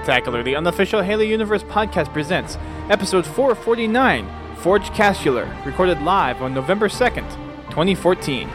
Podtacular, the unofficial Halo Universe podcast, presents episode 449, Forge Castular, recorded live on November 2nd, 2014.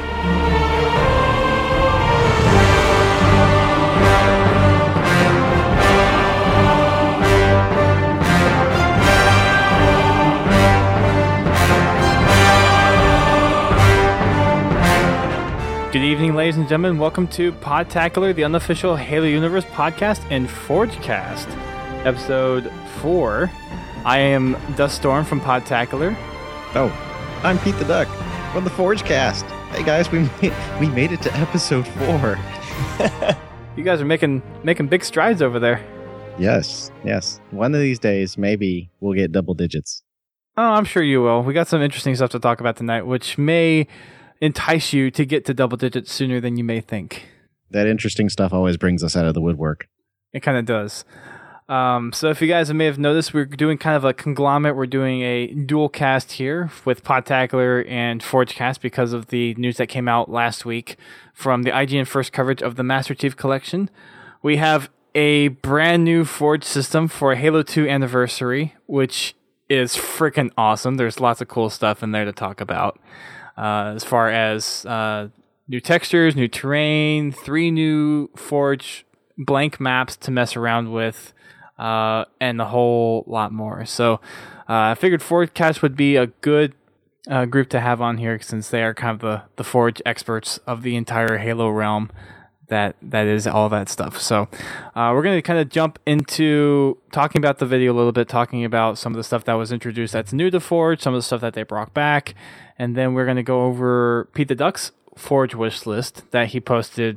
Good evening, ladies and gentlemen. Welcome to Podtacular, the unofficial Halo Universe podcast and Forgecast, episode 4. I am Dust Storm from Podtacular. Oh, I'm Pete the Duck from the Forgecast. Hey guys, we made it to episode 4. You guys are making big strides over there. Yes. One of these days, maybe we'll get double digits. Oh, I'm sure you will. We got some interesting stuff to talk about tonight, which may entice you to get to double digits sooner than you may think. That interesting stuff always brings us out of the woodwork. It kind of does. So if you guys may have noticed, we're doing kind of a conglomerate. We're doing a dual cast here with Podtacular and Forgecast because of the news that came out last week from the IGN first coverage of the Master Chief Collection. We have a brand new Forge system for Halo 2 Anniversary, which is freaking awesome. There's lots of cool stuff in there to talk about. As far as new textures, new terrain, 3 new Forge blank maps to mess around with, and a whole lot more. So I figured Forgecast would be a good group to have on here since they are kind of the Forge experts of the entire Halo realm. That is all that stuff. So we're going to kind of jump into talking about the video a little bit, talking about some of the stuff that was introduced that's new to Forge, some of the stuff that they brought back, and then we're going to go over Pete the Duck's Forge wish list that he posted,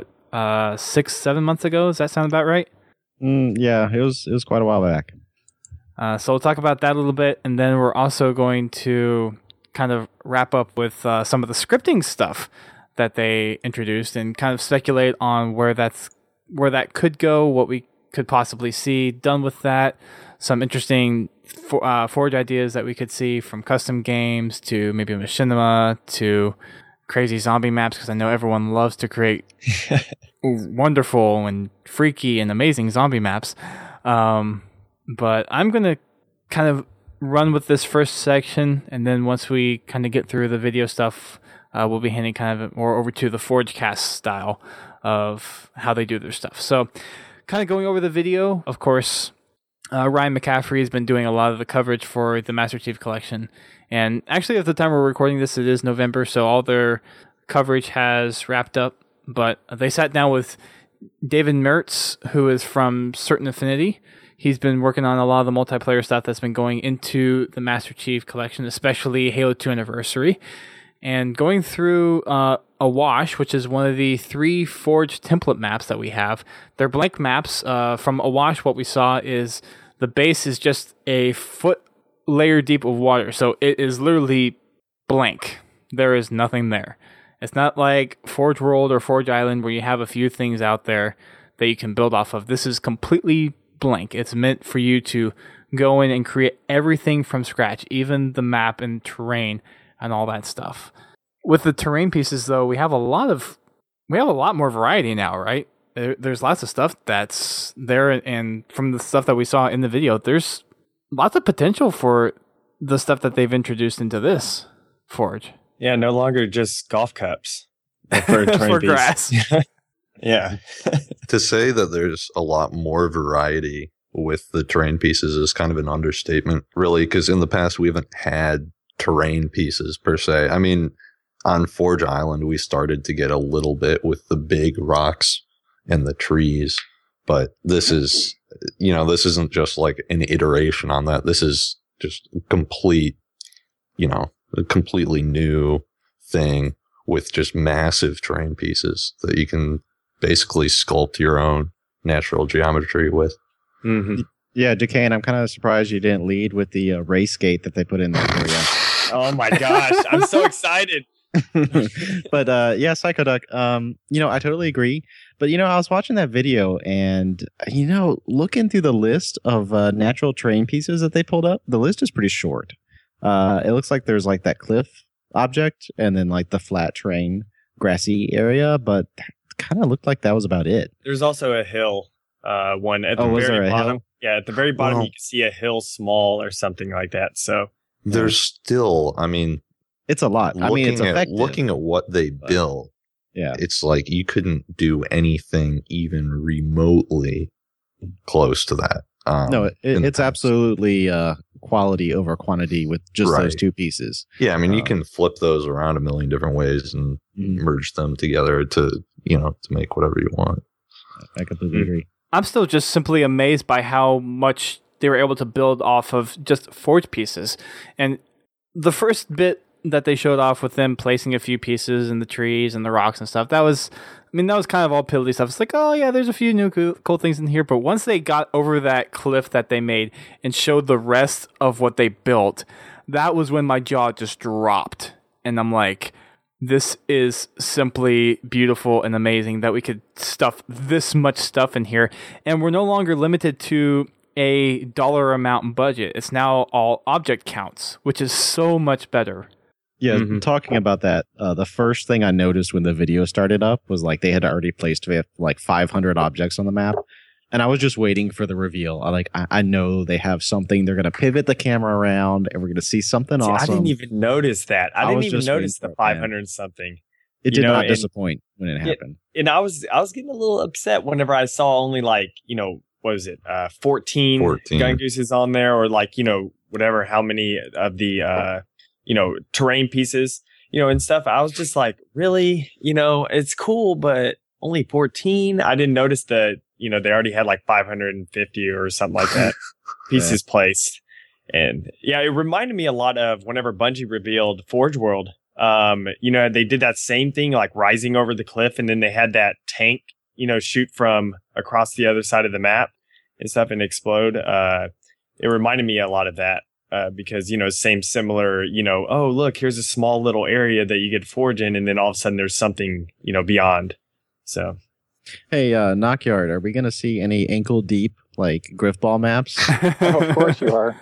6-7 months ago? Does that sound about right? Yeah, it was quite a while back. So we'll talk about that a little bit, and then we're also going to kind of wrap up with some of the scripting stuff that they introduced and kind of speculate on where that could go, what we could possibly see done with that, some interesting Forge ideas that we could see from custom games to maybe machinima to crazy zombie maps, because I know everyone loves to create wonderful and freaky and amazing zombie maps. But I'm going to kind of run with this first section, and then once we kind of get through the video stuff, we'll be handing kind of more over to the Forgecast style of how they do their stuff. So kind of going over the video, of course, Ryan McCaffrey has been doing a lot of the coverage for the Master Chief Collection. And actually, at the time we're recording this, it is November, so all their coverage has wrapped up. But they sat down with David Mertz, who is from Certain Affinity. He's been working on a lot of the multiplayer stuff that's been going into the Master Chief Collection, especially Halo 2 Anniversary. And going through Awash, which is one of the 3 Forge template maps that we have. They're blank maps. From Awash, what we saw is the base is just a foot layer deep of water. So it is literally blank. There is nothing there. It's not like Forge World or Forge Island where you have a few things out there that you can build off of. This is completely blank. It's meant for you to go in and create everything from scratch, even the map and terrain and all that stuff. With the terrain pieces, though, we have a lot more variety now, right? There's lots of stuff that's there, and from the stuff that we saw in the video, there's lots of potential for the stuff that they've introduced into this Forge. Yeah, no longer just golf cups for grass. Yeah. To say that there's a lot more variety with the terrain pieces is kind of an understatement, really, because in the past we haven't had terrain pieces per se. I mean, on Forge Island we started to get a little bit with the big rocks and the trees, but this isn't just like an iteration on that. This is just a completely new thing with just massive terrain pieces that you can basically sculpt your own natural geometry with. Mm-hmm. Yeah, Duquesne, I'm kind of surprised you didn't lead with the race gate that they put in there for you. Oh my gosh, I'm so excited. But yeah, Psycho Duck, I totally agree. But, I was watching that video and, looking through the list of natural terrain pieces that they pulled up, the list is pretty short. It looks like there's like that cliff object and then like the flat terrain grassy area, but kind of looked like that was about it. There's also a hill one at Oh, the was there very a bottom. hill? Yeah, at the very bottom, Well- you can see a hill small or something like that. So There's still, I mean, It's a lot. I mean, it's effective. looking at what they built, Yeah. it's like you couldn't do anything even remotely close to that. No, in the it's past. absolutely quality over quantity with just those Right. two pieces. Yeah, I mean, you Um, can flip those around a million different ways and Mhm. merge them together to make whatever you want. I completely agree. I'm still just simply amazed by how much they were able to build off of just forge pieces. And the first bit that they showed off with them placing a few pieces in the trees and the rocks and stuff, that was kind of all piddly stuff. It's like, oh yeah, there's a few new cool things in here. But once they got over that cliff that they made and showed the rest of what they built, that was when my jaw just dropped. And I'm like, this is simply beautiful and amazing that we could stuff this much stuff in here. And we're no longer limited to a dollar amount budget. It's now all object counts, which is so much better. Yeah, Mhm. talking about that, the first thing I noticed when the video started up was like they had already placed like 500 objects on the map, and I was just waiting for the reveal. I know they have something. They're gonna pivot the camera around, and we're gonna see something See, awesome. I didn't even notice that. I I didn't was even just notice waiting the for it, man. 500 something. It you did know, not and- disappoint when it Yeah. happened. And I was getting a little upset whenever I saw only like, what was it? 14 gun gooses on there, or like, whatever, how many of the, terrain pieces, and stuff. I was just like, really, it's cool, but only 14. I didn't notice that, they already had like 550 or something like that pieces placed. And yeah, it reminded me a lot of whenever Bungie revealed Forge World. They did that same thing, like rising over the cliff, and then they had that tank, shoot from across the other side of the map and stuff and explode. It reminded me a lot of that, because, similar, oh, look, here's a small little area that you get forge in, and then all of a sudden there's something, beyond. So, Hey, Knockyard, are we gonna see any ankle deep like Griffball maps? Oh, of course you are.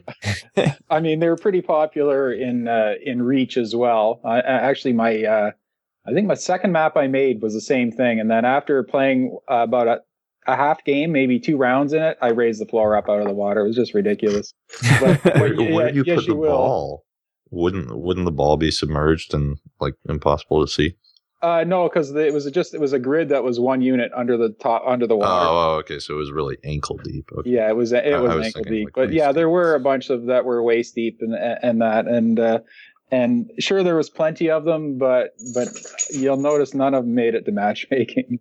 I mean, they were pretty popular in Reach as well. Actually, I think my second map I made was the same thing, and then after playing about a half game, maybe 2 rounds in it, I raised the floor up out of the water. It was just ridiculous. But Where do you yes, put the you will. ball? Wouldn't the ball be submerged and like impossible to see? No, because it was a grid that was 1 unit under the water. Oh, okay. So it was really ankle deep. Okay. Yeah, it was was ankle thinking deep, like but waist yeah, deep. there were a bunch of that were waist deep and sure there was plenty of them, but you'll notice none of them made it to matchmaking.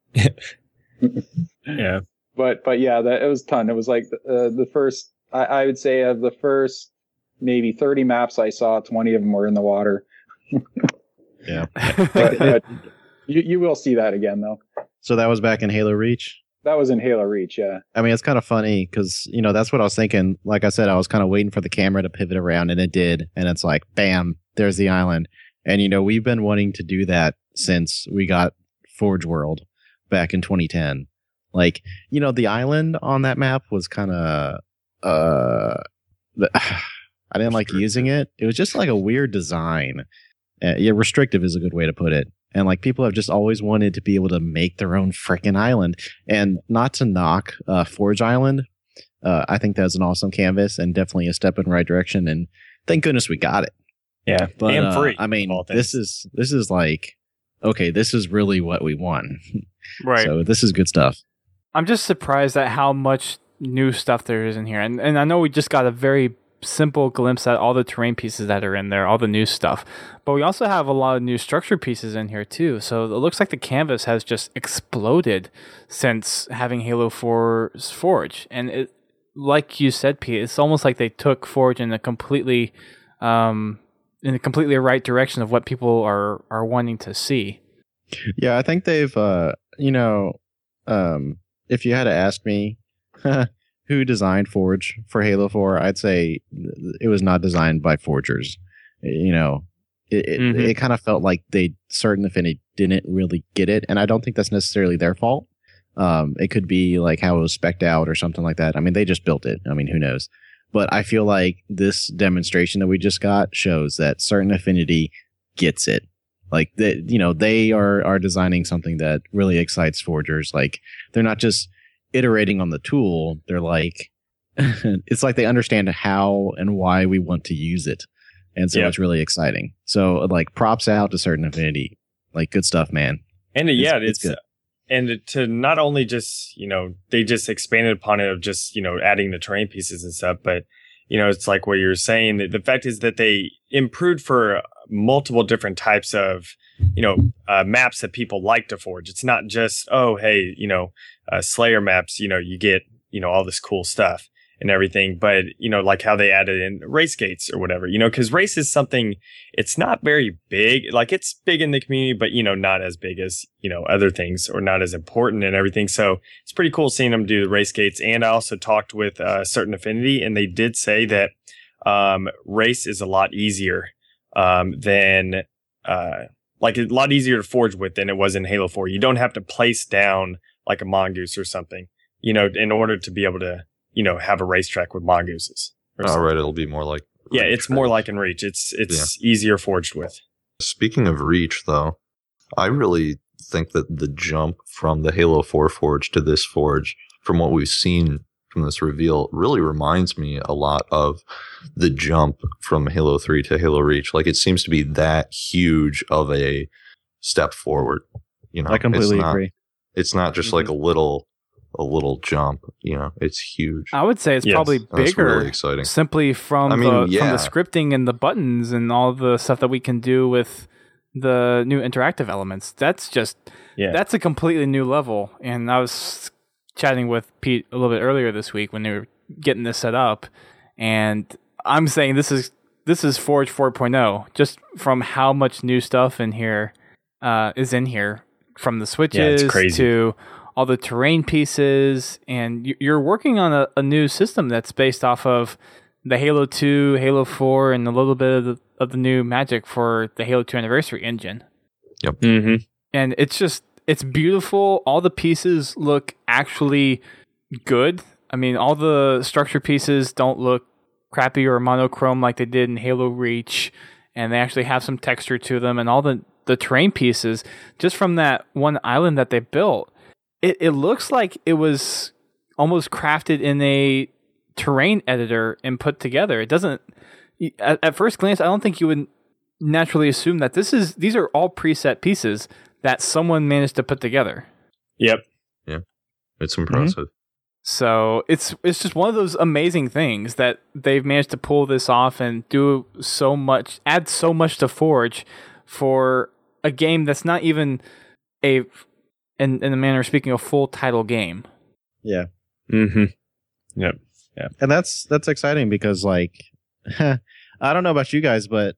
yeah. But yeah, it was a ton. It was like the first I would say of the first maybe 30 maps I saw, 20 of them were in the water. Yeah. But you will see that again though. So that was back in Halo Reach. That was in Halo Reach, yeah. I mean, it's kind of funny because, that's what I was thinking. Like I said, I was kind of waiting for the camera to pivot around, and it did. And it's like, bam, there's the island. And, we've been wanting to do that since we got Forge World back in 2010. Like, the island on that map was kind of, I didn't like using it. It was just like a weird design. Yeah, restrictive is a good way to put it. And like people have just always wanted to be able to make their own freaking island. And not to knock Forge Island, I think that's an awesome canvas and definitely a step in the right direction. And thank goodness we got it. Yeah. But and free. I mean, all this things. is like, okay, this is really what we want. Right. So this is good stuff. I'm just surprised at how much new stuff there is in here. And I know we just got a very simple glimpse at all the terrain pieces that are in there, all the new stuff. But we also have a lot of new structure pieces in here too. So it looks like the canvas has just exploded since having Halo 4's Forge. And it, like you said, Pete, it's almost like they took Forge in a completely right direction of what people are wanting to see. Yeah, I think they've, if you had to ask me who designed Forge for Halo 4, I'd say it was not designed by forgers. It kind of felt like Certain Affinity didn't really get it, and I don't think that's necessarily their fault. It could be like how it was spec'd out or something like that. I mean, they just built it. I mean, who knows? But I feel like this demonstration that we just got shows that Certain Affinity gets it. Like they are designing something that really excites forgers. Like they're not just iterating on the tool, they're like, it's like they understand how and why we want to use it. And so it's really exciting. So like props out to Certain Affinity. Like good stuff, man. And it's good. And to not only just, they just expanded upon it of just, adding the terrain pieces and stuff, but, it's like what you're saying. The fact is that they improved for multiple different types of, maps that people like to forge. It's not just, Slayer maps, you get, all this cool stuff and everything, but like how they added in race gates or whatever, because race is something, it's not very big, like it's big in the community, but not as big as other things, or not as important and everything. So it's pretty cool seeing them do the race gates. And I also talked with Certain Affinity, and they did say that race is a lot easier than like a lot easier to forge with than it was in Halo 4. You don't have to place down like a mongoose or something, in order to be able to have a racetrack with mongooses. Oh, right. It'll be more like Reach, it's more like in Reach. It's easier forged with. Speaking of Reach, though, I really think that the jump from the Halo 4 forge to this forge, from what we've seen from this reveal, really reminds me a lot of the jump from Halo 3 to Halo Reach. Like, it seems to be that huge of a step forward. I completely agree. It's not just like a little jump, it's huge. I would say it's probably bigger. That's really exciting. Simply from from the scripting and the buttons and all the stuff that we can do with the new interactive elements. That's just that's a completely new level. And I was chatting with Pete a little bit earlier this week when they were getting this set up, and I'm saying this is Forge 4.0, just from how much new stuff in here is in here, from the switches to all the terrain pieces, and you're working on a new system that's based off of the Halo 2, Halo 4, and a little bit of the new magic for the Halo 2 Anniversary engine. Yep. Mm-hmm. And it's beautiful. All the pieces look actually good. I mean, all the structure pieces don't look crappy or monochrome like they did in Halo Reach, and they actually have some texture to them, and all the terrain pieces, just from that one island that they built, It looks like it was almost crafted in a terrain editor and put together. It doesn't. At first glance, I don't think you would naturally assume that these are all preset pieces that someone managed to put together. Yep. Yeah, it's impressive. Mm-hmm. So it's just one of those amazing things that they've managed to pull this off and do so much, add so much to Forge for a game that's not even in the manner of speaking, a full title game. Yeah. Mm-hmm. Yep. Yeah. And that's exciting because, like, I don't know about you guys, but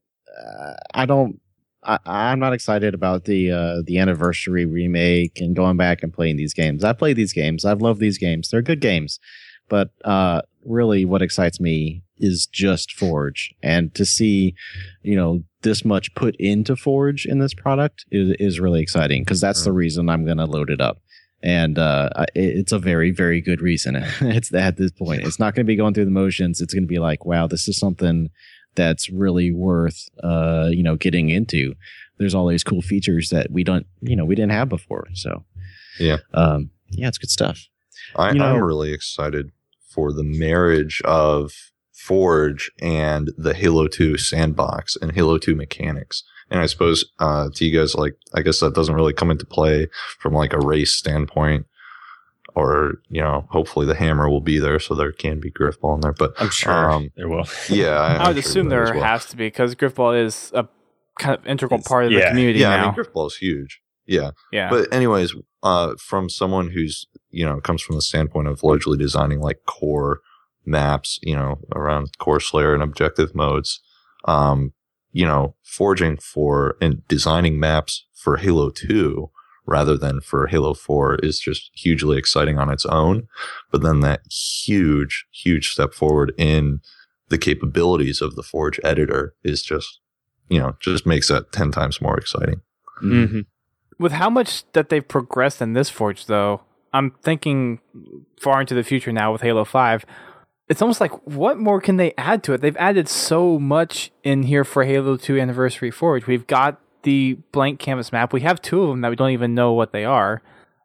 I'm not excited about the Anniversary remake and going back and playing these games. I played these games. I've loved these games. They're good games. But really what excites me is just Forge. And to see, this much put into Forge in this product is really exciting, because that's the reason I'm going to load it up. And it's a very, very good reason. It's at this point. It's not going to be going through the motions. It's going to be like, wow, this is something that's really worth getting into. There's all these cool features that we didn't have before. So it's good stuff. I'm really excited for the marriage of Forge and the Halo 2 sandbox and Halo 2 mechanics. And I suppose to you guys, like, I guess that doesn't really come into play from like a race standpoint, or hopefully the hammer will be there, so there can be Griffball in there. But I'm sure there will. Yeah, I would assume there has to be, because Griffball is a kind of integral part of the community now. I mean, Griffball is huge. Yeah. But anyways, from someone who's comes from the standpoint of largely designing like core maps, around core Slayer and objective modes, forging for and designing maps for Halo 2 rather than for Halo 4 is just hugely exciting on its own. But then that huge step forward in the capabilities of the Forge editor is just makes that 10 times more exciting. Mm-hmm. With how much that they've progressed in this Forge, though, I'm thinking far into the future now with Halo 5. It's almost like, what more can they add to it? They've added so much in here for Halo 2 Anniversary Forge. We've got the blank canvas map. We have two of them that we don't even know what they are.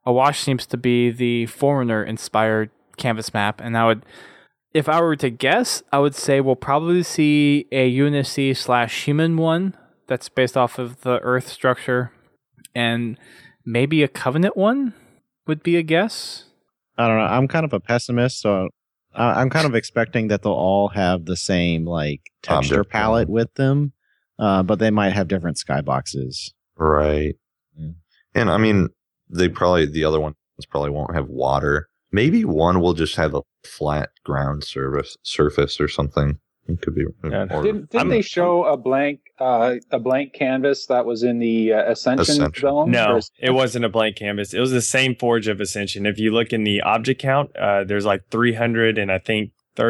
Awash seems to be the Forerunner-inspired canvas map, and if I were to guess, I would say we'll probably see a UNSC/human one that's based off of the Earth structure, and maybe a Covenant one would be a guess. I don't know. I'm kind of a pessimist, so I'm kind of expecting that they'll all have the same like texture palette with them, but they might have different skyboxes. Right. Yeah. And I mean, the other ones probably won't have water. Maybe one will just have a flat ground surface or something. It could be. Yeah. Didn't they show a blank canvas that was in the Ascension zone? No, it wasn't a blank canvas. It was the same Forge of Ascension. If you look in the object count, there's like 300 and I think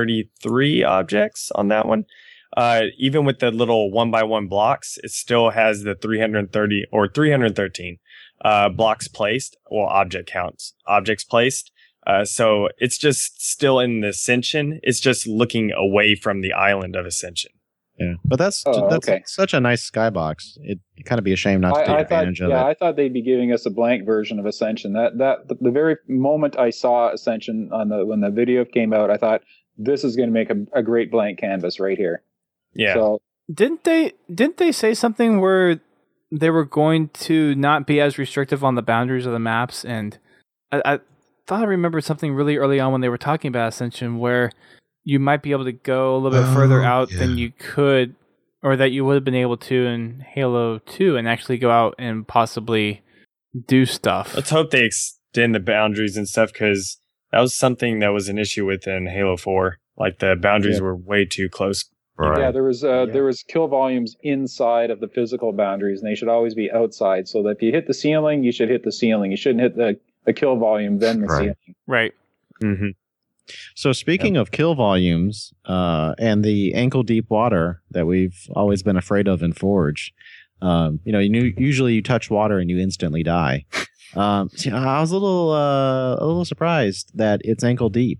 33 objects on that one. Even with the little 1x1 blocks, it still has the 330 or 313 blocks placed, or objects placed. So it's just still in the Ascension. It's just looking away from the island of Ascension. Yeah, but that's okay. Such a nice skybox. It'd kind of be a shame not to take advantage of it. Yeah, I thought they'd be giving us a blank version of Ascension. The very moment I saw Ascension when the video came out, I thought this is going to make a great blank canvas right here. Yeah. So didn't they say something where they were going to not be as restrictive on the boundaries of the maps? And I thought I remembered something really early on when they were talking about Ascension, where you might be able to go a little bit further out than you could, or that you would have been able to in Halo 2, and actually go out and possibly do stuff. Let's hope they extend the boundaries and stuff, because that was something that was an issue with in Halo 4. Like the boundaries were way too close. Right. Yeah, there was kill volumes inside of the physical boundaries, and they should always be outside. So that if you hit the ceiling, you should hit the ceiling. You shouldn't hit the kill volume, then the ceiling. Right. Mm-hmm. So speaking of kill volumes and the ankle deep water that we've always been afraid of in Forge, usually you touch water and you instantly die. I was a little surprised that it's ankle deep.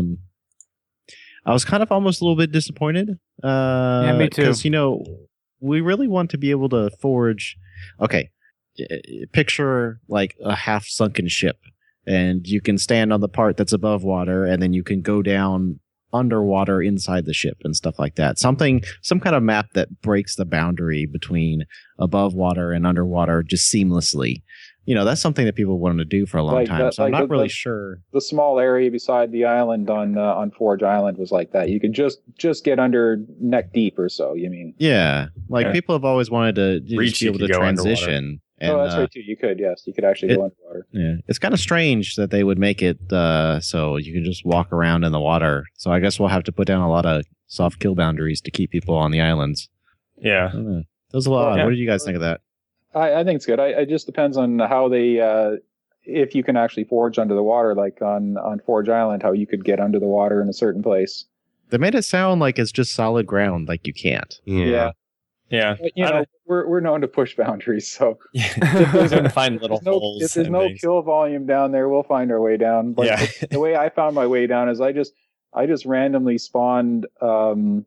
I was kind of almost a little bit disappointed. Yeah, me too. Because we really want to be able to forge. Okay, picture like a half sunken ship. And you can stand on the part that's above water, and then you can go down underwater inside the ship and stuff like that. Some kind of map that breaks the boundary between above water and underwater just seamlessly. That's something that people wanted to do for a long time. So I'm not really sure. The small area beside the island on Forge Island was like that. You could just get under neck deep or so. You mean? Yeah, people have always wanted to be able to transition. And, that's right too. You could actually go underwater. Yeah, it's kind of strange that they would make it so you can just walk around in the water. So I guess we'll have to put down a lot of soft kill boundaries to keep people on the islands. Yeah, that was a lot. What did you guys think of that? I think it's good. It just depends on how they, if you can actually forge under the water, like on Forge Island, how you could get under the water in a certain place. They made it sound like it's just solid ground, like you can't. Yeah. But, we're known to push boundaries, so find little holes. If there's no kill volume down there, we'll find our way down. But the way I found my way down is I just randomly spawned spawn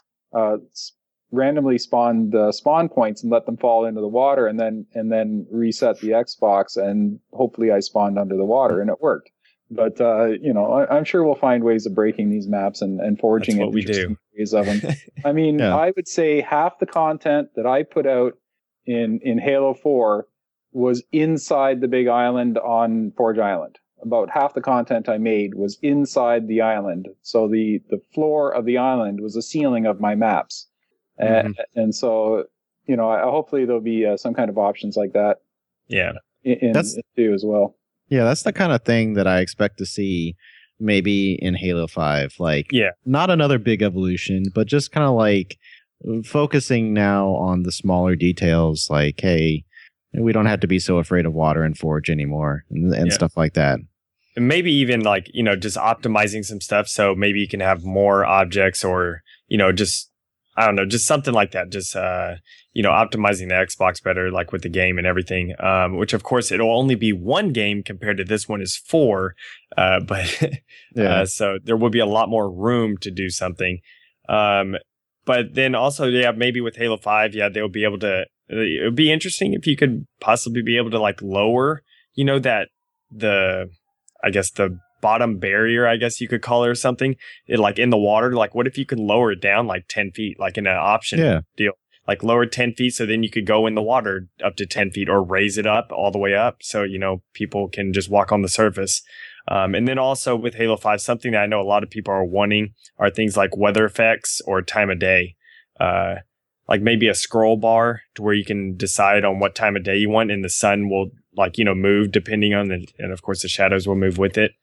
points and let them fall into the water, and then reset the Xbox, and hopefully I spawned under the water, and it worked. But I'm sure we'll find ways of breaking these maps and forging interesting ways of them. I mean, I would say half the content that I put out in Halo 4 was inside the big island on Forge Island. About half the content I made was inside the island. So the floor of the island was the ceiling of my maps. And so, hopefully there'll be some kind of options like that. Yeah. In too as well. Yeah, that's the kind of thing that I expect to see maybe in Halo 5. Not another big evolution, but just kind of like focusing now on the smaller details, like, hey, we don't have to be so afraid of water and Forge anymore and stuff like that. And maybe even just optimizing some stuff. So maybe you can have more objects or, just, I don't know, just something like that. Just, optimizing the Xbox better, like with the game and everything. Which of course it'll only be one game compared to this one is 4. So there will be a lot more room to do something. But then also, maybe with Halo 5, they'll be able to, it would be interesting if you could possibly be able to lower, that I guess the bottom barrier, I guess you could call it, or something, it like in the water, like what if you could lower it down like 10 feet, like in an option deal, like lower 10 feet. So then you could go in the water up to 10 feet or raise it up all the way up. So, people can just walk on the surface. And then also with Halo 5, something that I know a lot of people are wanting are things like weather effects or time of day. Like maybe a scroll bar to where you can decide on what time of day you want, and the sun will move depending on and of course the shadows will move with it.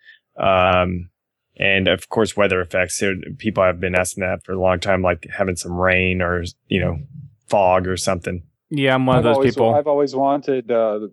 And of course weather effects. So people have been asking that for a long time, like having some rain or, fog or something. Yeah, I'm one of those people. I've always wanted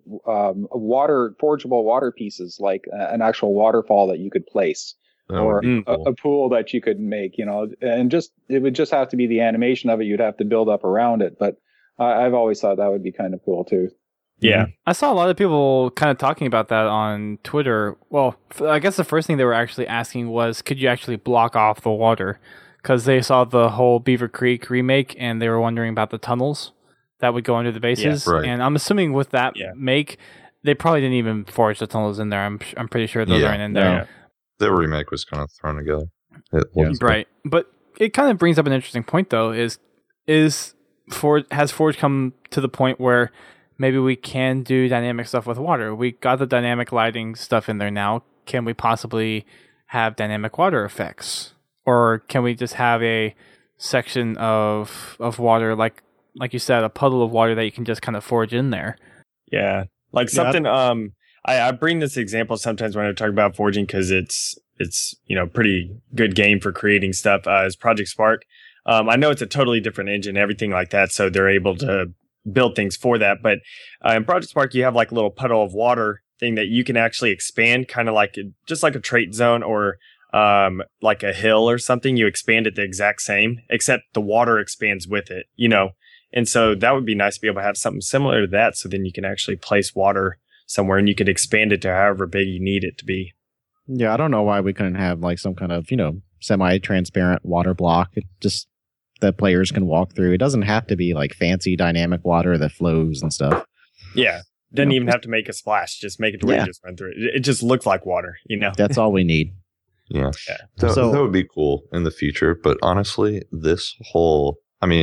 forgeable water pieces, like an actual waterfall that you could place, or a pool that you could make, and it would just have to be the animation of it. You'd have to build up around it. But I've always thought that would be kind of cool too. Yeah. I saw a lot of people kind of talking about that on Twitter. Well, I guess the first thing they were actually asking was, could you actually block off the water? Because they saw the whole Beaver Creek remake and they were wondering about the tunnels that would go under the bases. Yeah, right. And I'm assuming with that make, they probably didn't even forge the tunnels in there. I'm pretty sure those aren't in there. Yeah. The remake was kind of thrown together. Right. But it kind of brings up an interesting point, though, has Forge come to the point where maybe we can do dynamic stuff with water? We got the dynamic lighting stuff in there now. Can we possibly have dynamic water effects? Or can we just have a section of water, like you said, a puddle of water that you can just kind of forge in there? Yeah. Like something, I bring this example sometimes when I talk about forging because it's pretty good game for creating stuff, is Project Spark. I know it's a totally different engine, everything like that, so they're able to build things for that. But in Project Spark, you have like a little puddle of water thing that you can actually expand, kind of like just like a trait zone or like a hill or something. You expand it the exact same, except the water expands with it, And so that would be nice to be able to have something similar to that. So then you can actually place water somewhere and you could expand it to however big you need it to be. Yeah, I don't know why we couldn't have like some kind of, semi-transparent water block. It just that players can walk through. It doesn't have to be like fancy dynamic water that flows and stuff. Yeah. Doesn't even have to make a splash. Just make it to where you just run through it. It just looks like water, That's all we need. Yeah. That would be cool in the future. But honestly, this whole,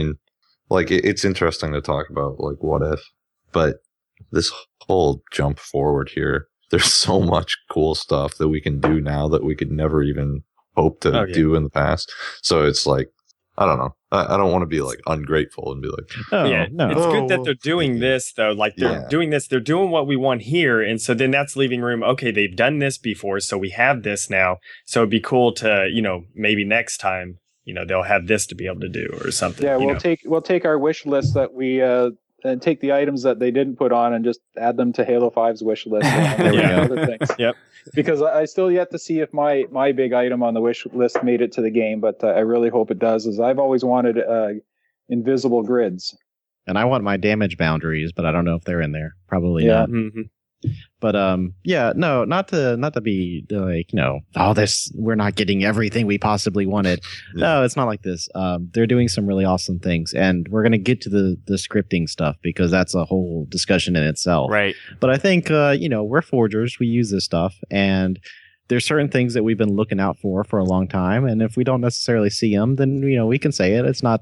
it's interesting to talk about like what if, but this whole jump forward here, there's so much cool stuff that we can do now that we could never even hope to do in the past. So it's like, I don't know. I don't want to be like ungrateful and be like, no. It's good that they're doing this though. Like they're doing this, they're doing what we want here. And so then that's leaving room. Okay, they've done this before, so we have this now. So it'd be cool to, maybe next time, they'll have this to be able to do or something. Yeah, we'll take our wish list that we and take the items that they didn't put on and just add them to Halo 5's wish list. Other things. Yep. Because I still yet to see if my big item on the wish list made it to the game, but I really hope it does, as I've always wanted invisible grids. And I want my damage boundaries, but I don't know if they're in there. Probably not. Mm-hmm. But no, not to be like, we're not getting everything we possibly wanted. No, it's not like this. They're doing some really awesome things, and we're gonna get to the scripting stuff because that's a whole discussion in itself. Right. But I think we're forgers. We use this stuff, and there's certain things that we've been looking out for a long time. And if we don't necessarily see them, then we can say it. It's not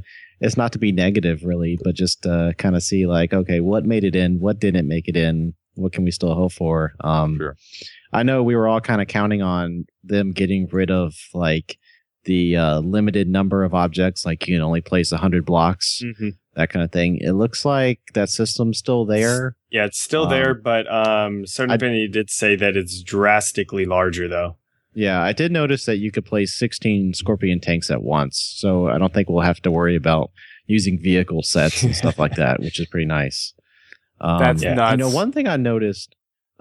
to be negative really, but just kind of see like, okay, what made it in, what didn't make it in. What can we still hope for? Sure. I know we were all kind of counting on them getting rid of like the limited number of objects, like you can only place 100 blocks, that kind of thing. It looks like that system's still there. Yeah, it's still there, but Certain Affinity did say that it's drastically larger, though. Yeah, I did notice that you could place 16 Scorpion tanks at once, so I don't think we'll have to worry about using vehicle sets and stuff like that, which is pretty nice. That's nuts. One thing I noticed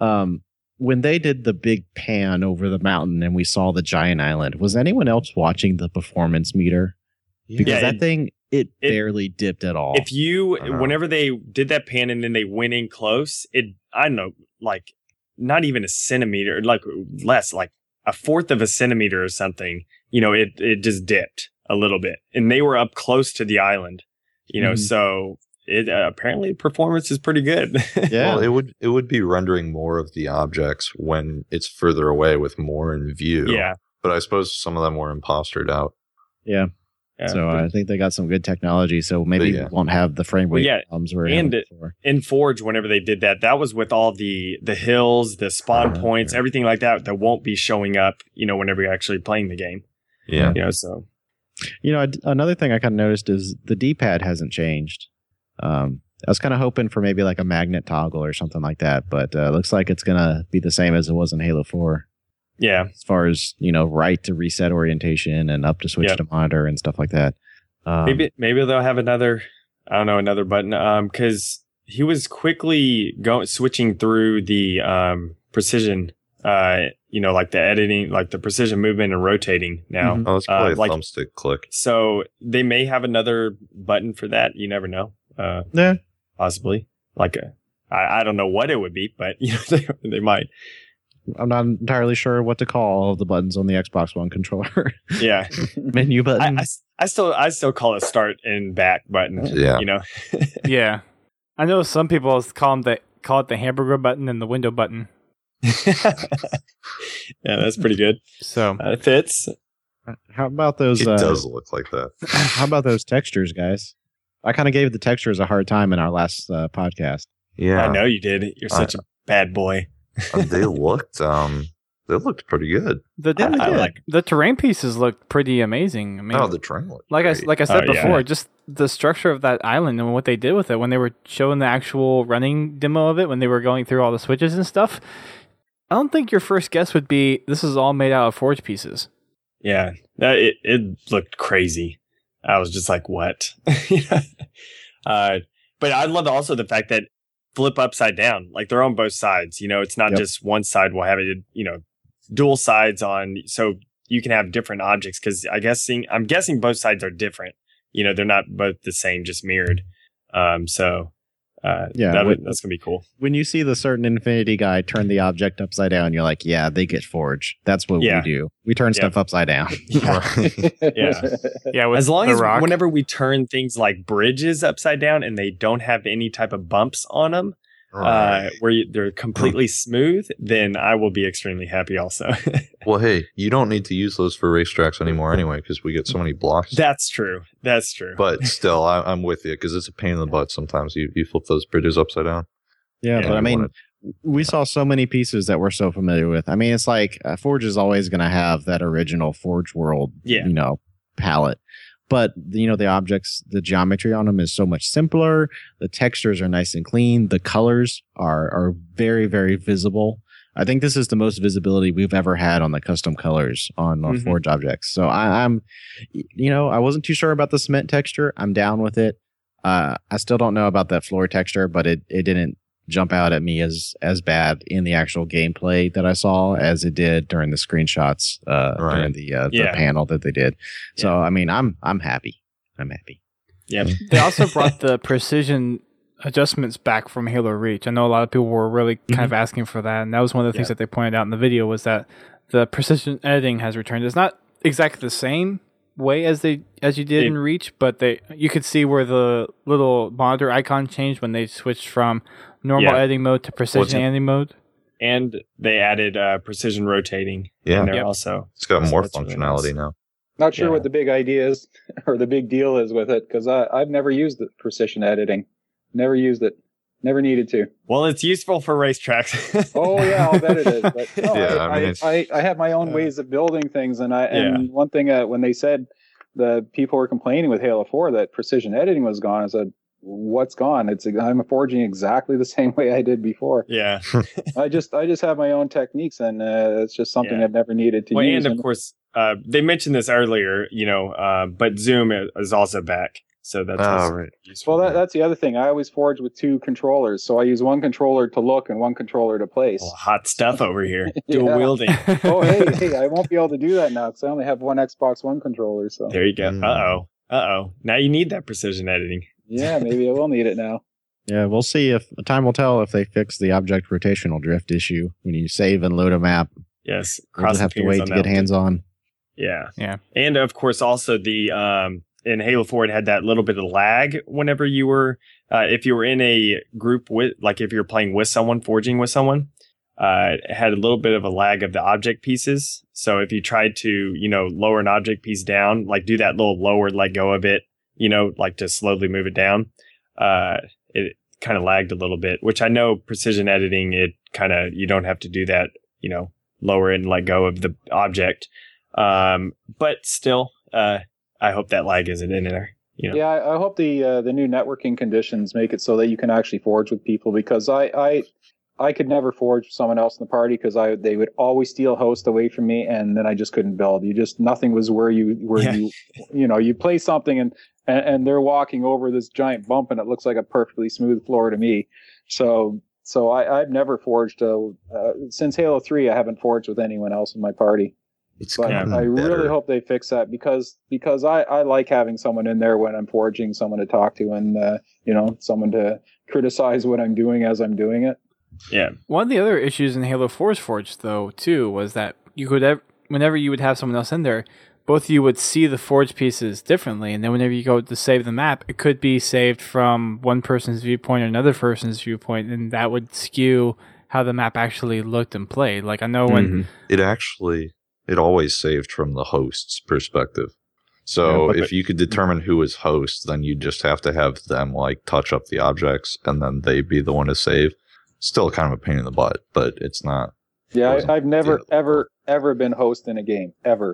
when they did the big pan over the mountain and we saw the giant island, was anyone else watching the performance meter? Because that thing, it barely dipped at all. If whenever they did that pan and then they went in close, I don't know, like not even a centimeter, like less, like a fourth of a centimeter or something, it just dipped a little bit. And they were up close to the island, so it apparently performance is pretty good. Yeah. Well, it would be rendering more of the objects when it's further away with more in view. Yeah. But I suppose some of them were impostered out. Yeah. Yeah. So I think they got some good technology. So maybe we won't have the frame rate problems we're having before. In Forge, whenever they did that, that was with all the hills, the spawn points, everything like that won't be showing up, whenever you're actually playing the game. Yeah. So. Another thing I kind of noticed is the D-pad hasn't changed. I was kind of hoping for maybe like a magnet toggle or something like that, but looks like it's going to be the same as it was in Halo 4. Yeah. As far as, right to reset orientation and up to switch to monitor and stuff like that. Maybe they'll have another button. Because he was quickly switching through the precision, like the editing, like the precision movement and rotating now. Mm-hmm. Oh, it's probably a thumbstick click. So they may have another button for that. You never know. Yeah. Possibly. I don't know what it would be, but they might. I'm not entirely sure what to call all of the buttons on the Xbox One controller. Yeah. Menu button. I still call it start and back button. Yeah. Yeah. I know some people call it the hamburger button and the window button. Yeah, that's pretty good. So it fits. How about those? It does look like that. How about those textures, guys? I kind of gave the textures a hard time in our last podcast. Yeah. I know you did. You're such a bad boy. They looked pretty good. The terrain pieces looked pretty amazing. I mean, the terrain looked like great. I said before, just the structure of that island and what they did with it when they were showing the actual running demo of it, when they were going through all the switches and stuff. I don't think your first guess would be this is all made out of Forge pieces. Yeah, it looked crazy. I was just like, what? But I love also the fact that flip upside down, like they're on both sides. It's not just one side will have it, dual sides on, so you can have different objects. Because I'm guessing both sides are different. They're not both the same, just mirrored. That's gonna be cool. When you see the certain Infinity guy turn the object upside down, you're like, yeah, they get Forge. That's what we do. We turn stuff upside down. Yeah. As long as whenever we turn things like bridges upside down and they don't have any type of bumps on them, where they're completely smooth, then I will be extremely happy also. Well, hey, you don't need to use those for racetracks anymore anyway, because we get so many blocks. That's true. But still, I'm with you, because it's a pain in the butt sometimes. You flip those bridges upside down. Yeah, but I mean, we saw so many pieces that we're so familiar with. I mean, it's like Forge is always going to have that original Forge World, palette. But, the objects, the geometry on them is so much simpler. The textures are nice and clean. The colors are very, very visible. I think this is the most visibility we've ever had on the custom colors on Forge objects. So I'm I wasn't too sure about the cement texture. I'm down with it. I still don't know about that floor texture, but it didn't jump out at me as bad in the actual gameplay that I saw as it did during the screenshots during the panel that they did. So I mean, I'm happy. I'm happy. Yeah. They also brought the precision adjustments back from Halo Reach. I know a lot of people were really kind of asking for that, and that was one of the things that they pointed out in the video was that the precision editing has returned. It's not exactly the same way as you did in Reach, but you could see where the little monitor icon changed when they switched from normal editing mode to precision editing mode. And they added precision rotating in there also. It's got more functionality now. Not sure what the big idea is or the big deal is with it, because I've never used the precision editing. Never used it. Never needed to. Well, it's useful for racetracks. Oh yeah, I'll bet it is. But no, I have my own ways of building things, and one thing when they said the people were complaining with Halo 4 that precision editing was gone, I said, "What's gone? I'm forging exactly the same way I did before." Yeah, I just have my own techniques, and it's just something I've never needed to use. And of course, they mentioned this earlier, but Zoom is also back. So that's useful. Well, that's the other thing. I always forge with two controllers. So I use one controller to look and one controller to place. Oh, hot stuff over here. Dual wielding. Oh, hey, I won't be able to do that now because I only have one Xbox One controller. So there you go. Uh-oh. Now you need that precision editing. Yeah, maybe I will need it now. Yeah, we'll see if time will tell if they fix the object rotational drift issue when you save and load a map. Yes. We'll just have to wait to get hands on. Yeah. And of course, also the in Halo 4, it had that little bit of lag whenever you were, if you were in a group with, like if you're playing with someone, forging with someone, it had a little bit of a lag of the object pieces. So if you tried to, lower an object piece down, like do that little lower, let go of it, like to slowly move it down, it kind of lagged a little bit, which I know precision editing, you don't have to do that, lower and let go of the object. But still, I hope that lag isn't in there. Yeah, I hope the new networking conditions make it so that you can actually forge with people, because I could never forge with someone else in the party because they would always steal host away from me, and then I just couldn't build. Nothing was where you play something and they're walking over this giant bump and it looks like a perfectly smooth floor to me. So I've never forged since Halo 3. I haven't forged with anyone else in my party. But I really hope they fix that because I like having someone in there when I'm forging, someone to talk to, and someone to criticize what I'm doing as I'm doing it. Yeah. One of the other issues in Halo 4's Forge, though, too, was that you could whenever you would have someone else in there, both of you would see the forge pieces differently, and then whenever you go to save the map, it could be saved from one person's viewpoint or another person's viewpoint, and that would skew how the map actually looked and played. Like I know when it always saved from the host's perspective. So if you could determine who is host, then you just have to have them like touch up the objects, and then they be the one to save. Still kind of a pain in the butt, but it's not. Yeah, I've never ever been host in a game ever.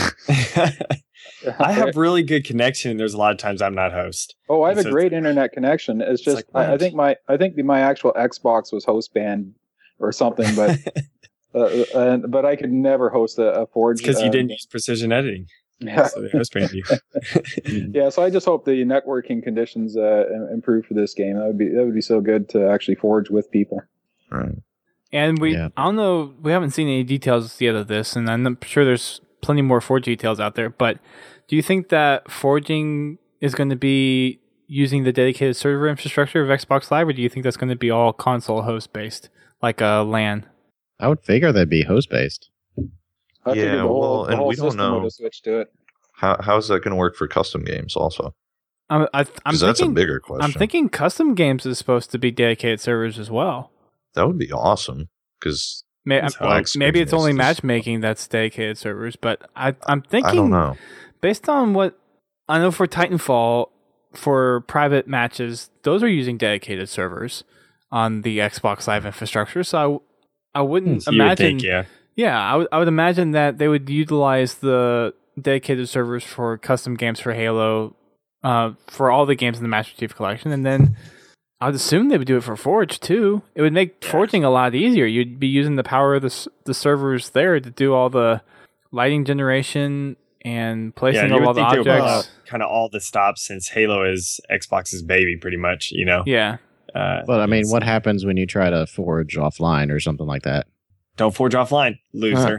I have really good connection. There's a lot of times I'm not host. Oh, I have a great internet connection. It's just I think my actual Xbox was host banned or something, but but I could never host a Forge because you didn't use precision editing. Yeah. So they host banned you. Yeah, so I just hope the networking conditions improve for this game. That would be so good to actually forge with people. Right. And I don't know, we haven't seen any details yet of this, and I'm sure there's plenty more Forge details out there, but do you think that forging is going to be using the dedicated server infrastructure of Xbox Live, or do you think that's going to be all console host based, like a LAN? I would figure that'd be host based. And we don't know. Would have switched to it. How is that going to work for custom games also? I'm thinking, that's a bigger question. I'm thinking custom games is supposed to be dedicated servers as well. That would be awesome, because maybe it's only matchmaking that's dedicated servers, but I'm thinking, I don't know. Based on what I know for Titanfall, for private matches, those are using dedicated servers on the Xbox Live infrastructure, so I wouldn't imagine... I would imagine that they would utilize the dedicated servers for custom games for Halo, for all the games in the Master Chief Collection, and then I would assume they would do it for Forge too. It would make forging a lot easier. You'd be using the power of the servers there to do all the lighting generation and placing of all the objects. Kind of all the stops, since Halo is Xbox's baby, pretty much. Yeah. But I mean, what happens when you try to forge offline or something like that? Don't forge offline, loser.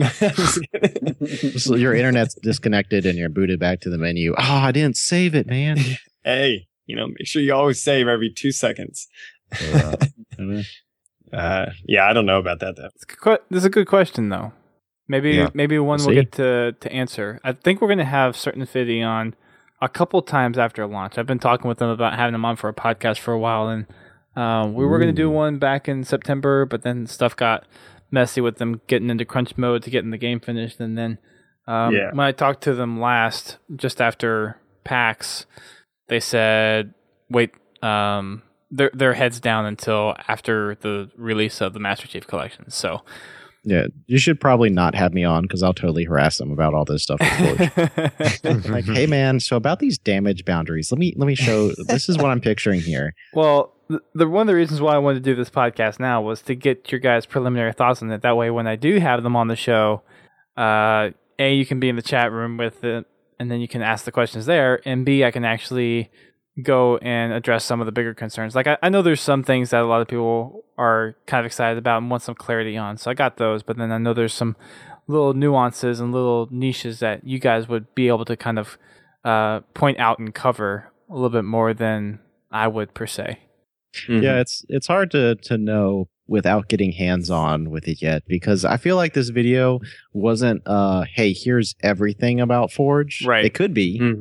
So your internet's disconnected and you're booted back to the menu. Oh, I didn't save it, man. Hey, make sure you always save every 2 seconds. I don't know about that, though. This is a good question, though. Maybe one we'll get to answer. I think we're going to have Certain Affinity on a couple times after launch. I've been talking with them about having them on for a podcast for a while, and we were going to do one back in September, but then stuff got messy with them getting into crunch mode to getting the game finished, and then when I talked to them last, just after PAX, they said, wait, their heads down until after the release of the Master Chief Collection. So yeah, you should probably not have me on, because I'll totally harass them about all this stuff. Like, hey man, so about these damage boundaries, let me show. This is what I'm picturing here. Well, the one of the reasons why I wanted to do this podcast now was to get your guys' preliminary thoughts on it. That way, when I do have them on the show, you can be in the chat room with it, and then you can ask the questions there, and B, I can actually go and address some of the bigger concerns. Like, I know there's some things that a lot of people are kind of excited about and want some clarity on, so I got those, but then I know there's some little nuances and little niches that you guys would be able to kind of point out and cover a little bit more than I would, per se. Mm-hmm. Yeah, it's hard to know without getting hands-on with it yet, because I feel like this video wasn't hey, here's everything about Forge. Right. It could be. Mm-hmm.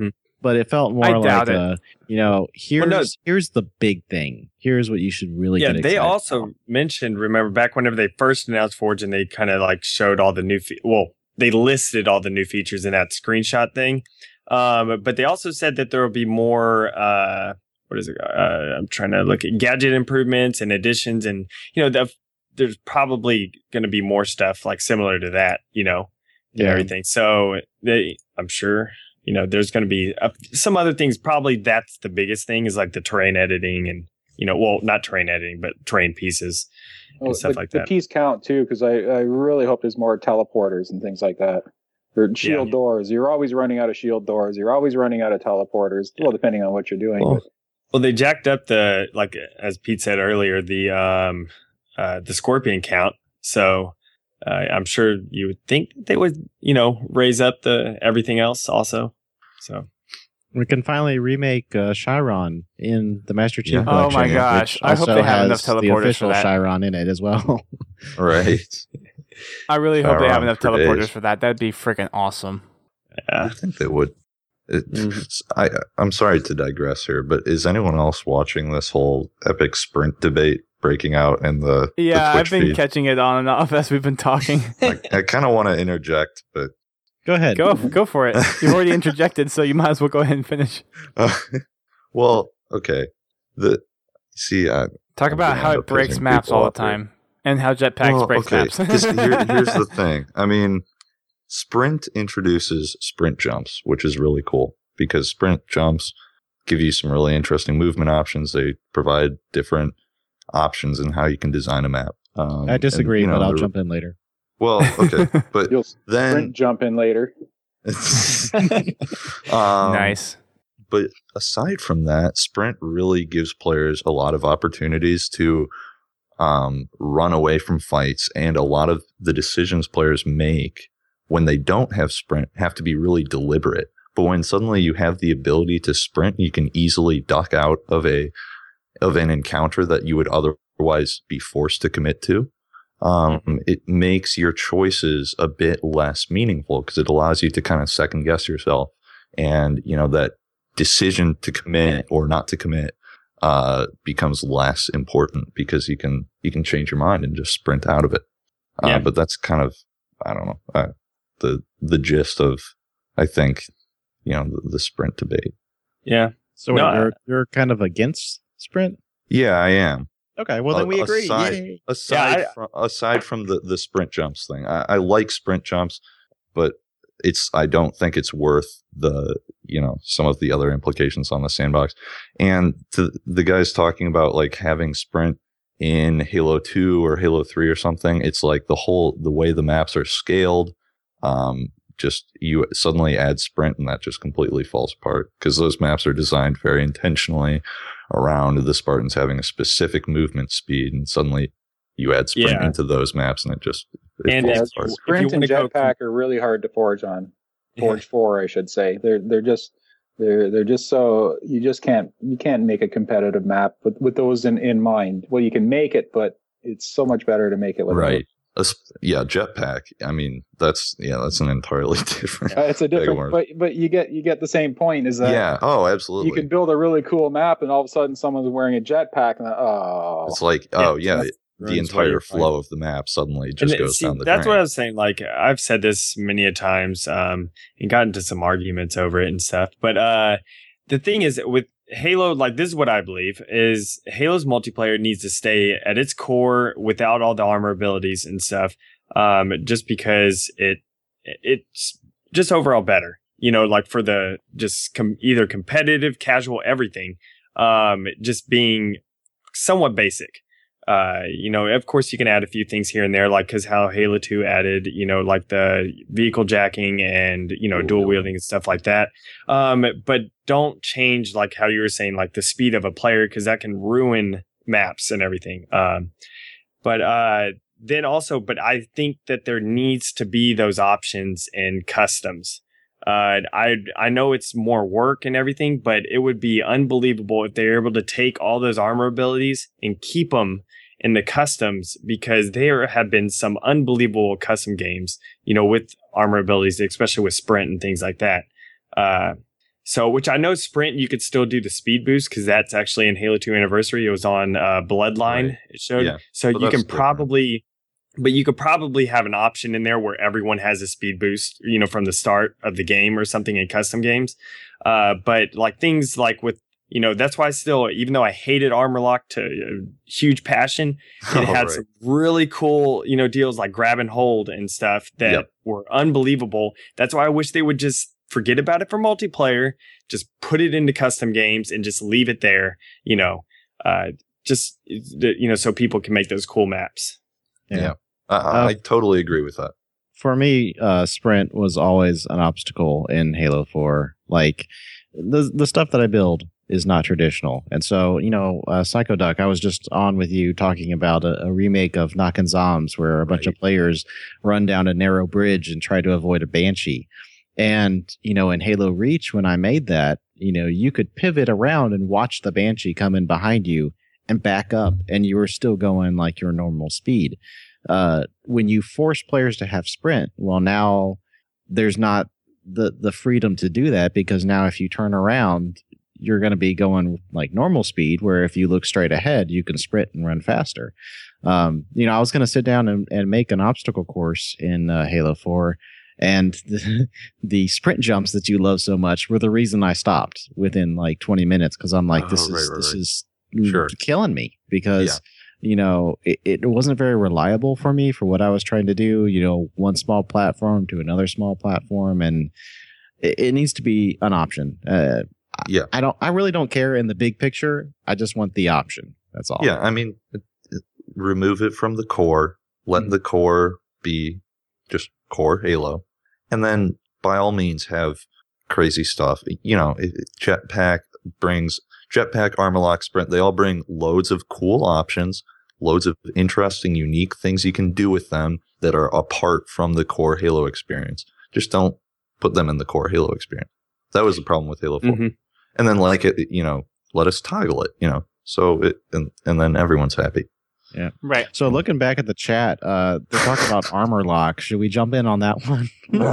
but it felt more like here's the big thing. Here's what you should really get excited they also about. mentioned, remember back whenever they first announced Forge and they kind of like showed all the new they listed all the new features in that screenshot thing. But they also said that there will be more what is it? I'm trying to look at gadget improvements and additions, and there's probably going to be more stuff like similar to that, and everything. So I'm sure, there's going to be some other things. Probably that's the biggest thing is like the terrain editing and, not terrain editing, but terrain pieces and stuff like that. The piece count too, because I really hope there's more teleporters and things like that. Or shield doors. You're always running out of shield doors. You're always running out of teleporters. Well, depending on what you're doing. Well, they jacked up like as Pete said earlier, the scorpion count. So I'm sure you would think they would, raise up the everything else also. So we can finally remake Chiron in the Master Chief collection. Oh my gosh! I hope they have enough teleporters the official for that. Chiron in it as well. Right. I really hope they have enough teleporters for that. That'd be freaking awesome. Yeah, I think they would. I'm sorry to digress here, but is anyone else watching this whole epic sprint debate breaking out in the I've been feed? catching it on and off as we've been talking. I kind of want to interject, but go ahead. Go for it. You've already interjected, so you might as well go ahead and finish. Well, okay. Talk about how it breaks maps all the time. And how jetpacks break maps. Here's the thing. I mean, Sprint introduces sprint jumps, which is really cool because sprint jumps give you some really interesting movement options. They provide different options in how you can design a map. I disagree, but I'll jump in later. Well, okay, but you'll then sprint jump in later. Nice. But aside from that, sprint really gives players a lot of opportunities to run away from fights, and a lot of the decisions players make when they don't have sprint have to be really deliberate. But when suddenly you have the ability to sprint, you can easily duck out of an encounter that you would otherwise be forced to commit to. It makes your choices a bit less meaningful because it allows you to kind of second guess yourself, and that decision to commit or not to commit becomes less important because you can change your mind and just sprint out of it. But that's kind of, I don't know, the gist of, I think, the sprint debate. Yeah. So you're kind of against sprint? Yeah, I am. Okay, well then we agree. Aside from the sprint jumps thing, I like sprint jumps, but I don't think it's worth some of the other implications on the sandbox. And to the guys talking about like having sprint in Halo 2 or Halo 3 or something, it's like the way the maps are scaled, just you suddenly add sprint and that just completely falls apart because those maps are designed very intentionally around the Spartans having a specific movement speed, and suddenly you add sprint into those maps and it falls apart. Sprint and jetpack are really hard to forge on. Forge 4, I should say. They're just so you can't make a competitive map with those in mind. Well, you can make it, but it's so much better to make it with right. Jetpack. I mean, that's an entirely different. It's a different, but you get the same point. Is that absolutely. You can build a really cool map, and all of a sudden someone's wearing a jetpack, and it's like the entire flow of the map suddenly just goes down the drain. That's what I was saying. Like I've said this many a times, and got into some arguments over it and stuff. But the thing is with Halo, like this is what I believe is Halo's multiplayer needs to stay at its core without all the armor abilities and stuff. Just because it's just overall better, like for the just either competitive, casual, everything, just being somewhat basic. Of course you can add a few things here and there, like because how Halo 2 added, like the vehicle jacking and, dual wielding and stuff like that. But don't change like how you were saying, like the speed of a player, because that can ruin maps and everything. But I think that there needs to be those options in customs. I know it's more work and everything, but it would be unbelievable if they're able to take all those armor abilities and keep them in the customs, because there have been some unbelievable custom games, with armor abilities, especially with sprint and things like that. So, which I know Sprint, you could still do the speed boost because that's actually in Halo 2 Anniversary. It was on Bloodline. Right. It showed. Yeah. So you can probably, but you could probably have an option in there where everyone has a speed boost, from the start of the game or something in custom games. But like things like with, that's why still, even though I hated Armor Lock to a huge passion, it had some really cool, deals like grab and hold and stuff that were unbelievable. That's why I wish they would just forget about it for multiplayer, just put it into custom games and just leave it there, so people can make those cool maps. Yeah. I totally agree with that. For me, sprint was always an obstacle in Halo 4. Like the stuff that I build is not traditional. And so, Psycho Duck, I was just on with you talking about a remake of Knock and Zombs where a bunch of players run down a narrow bridge and try to avoid a Banshee. And, in Halo Reach, when I made that, you could pivot around and watch the Banshee come in behind you and back up, and you were still going like your normal speed. When you force players to have sprint, well, now there's not the freedom to do that, because now if you turn around, you're going to be going like normal speed, where if you look straight ahead, you can sprint and run faster. I was going to sit down and make an obstacle course in Halo 4. And the sprint jumps that you love so much were the reason I stopped within like 20 minutes, because I'm like, this is killing me, because it wasn't very reliable for me for what I was trying to do. One small platform to another small platform, and it needs to be an option. I really don't care in the big picture. I just want the option. That's all. Yeah, I mean, remove it from the core. Let the core be just core Halo, and then by all means have crazy stuff. Jetpack, Armor Lock, Sprint, they all bring loads of cool options, loads of interesting, unique things you can do with them that are apart from the core Halo experience. Just don't put them in the core Halo experience. That was the problem with Halo 4. Mm-hmm. And then let us toggle it, so it, and then everyone's happy. Yeah. Right. So looking back at the chat, they're talking about Armor Lock. Should we jump in on that one?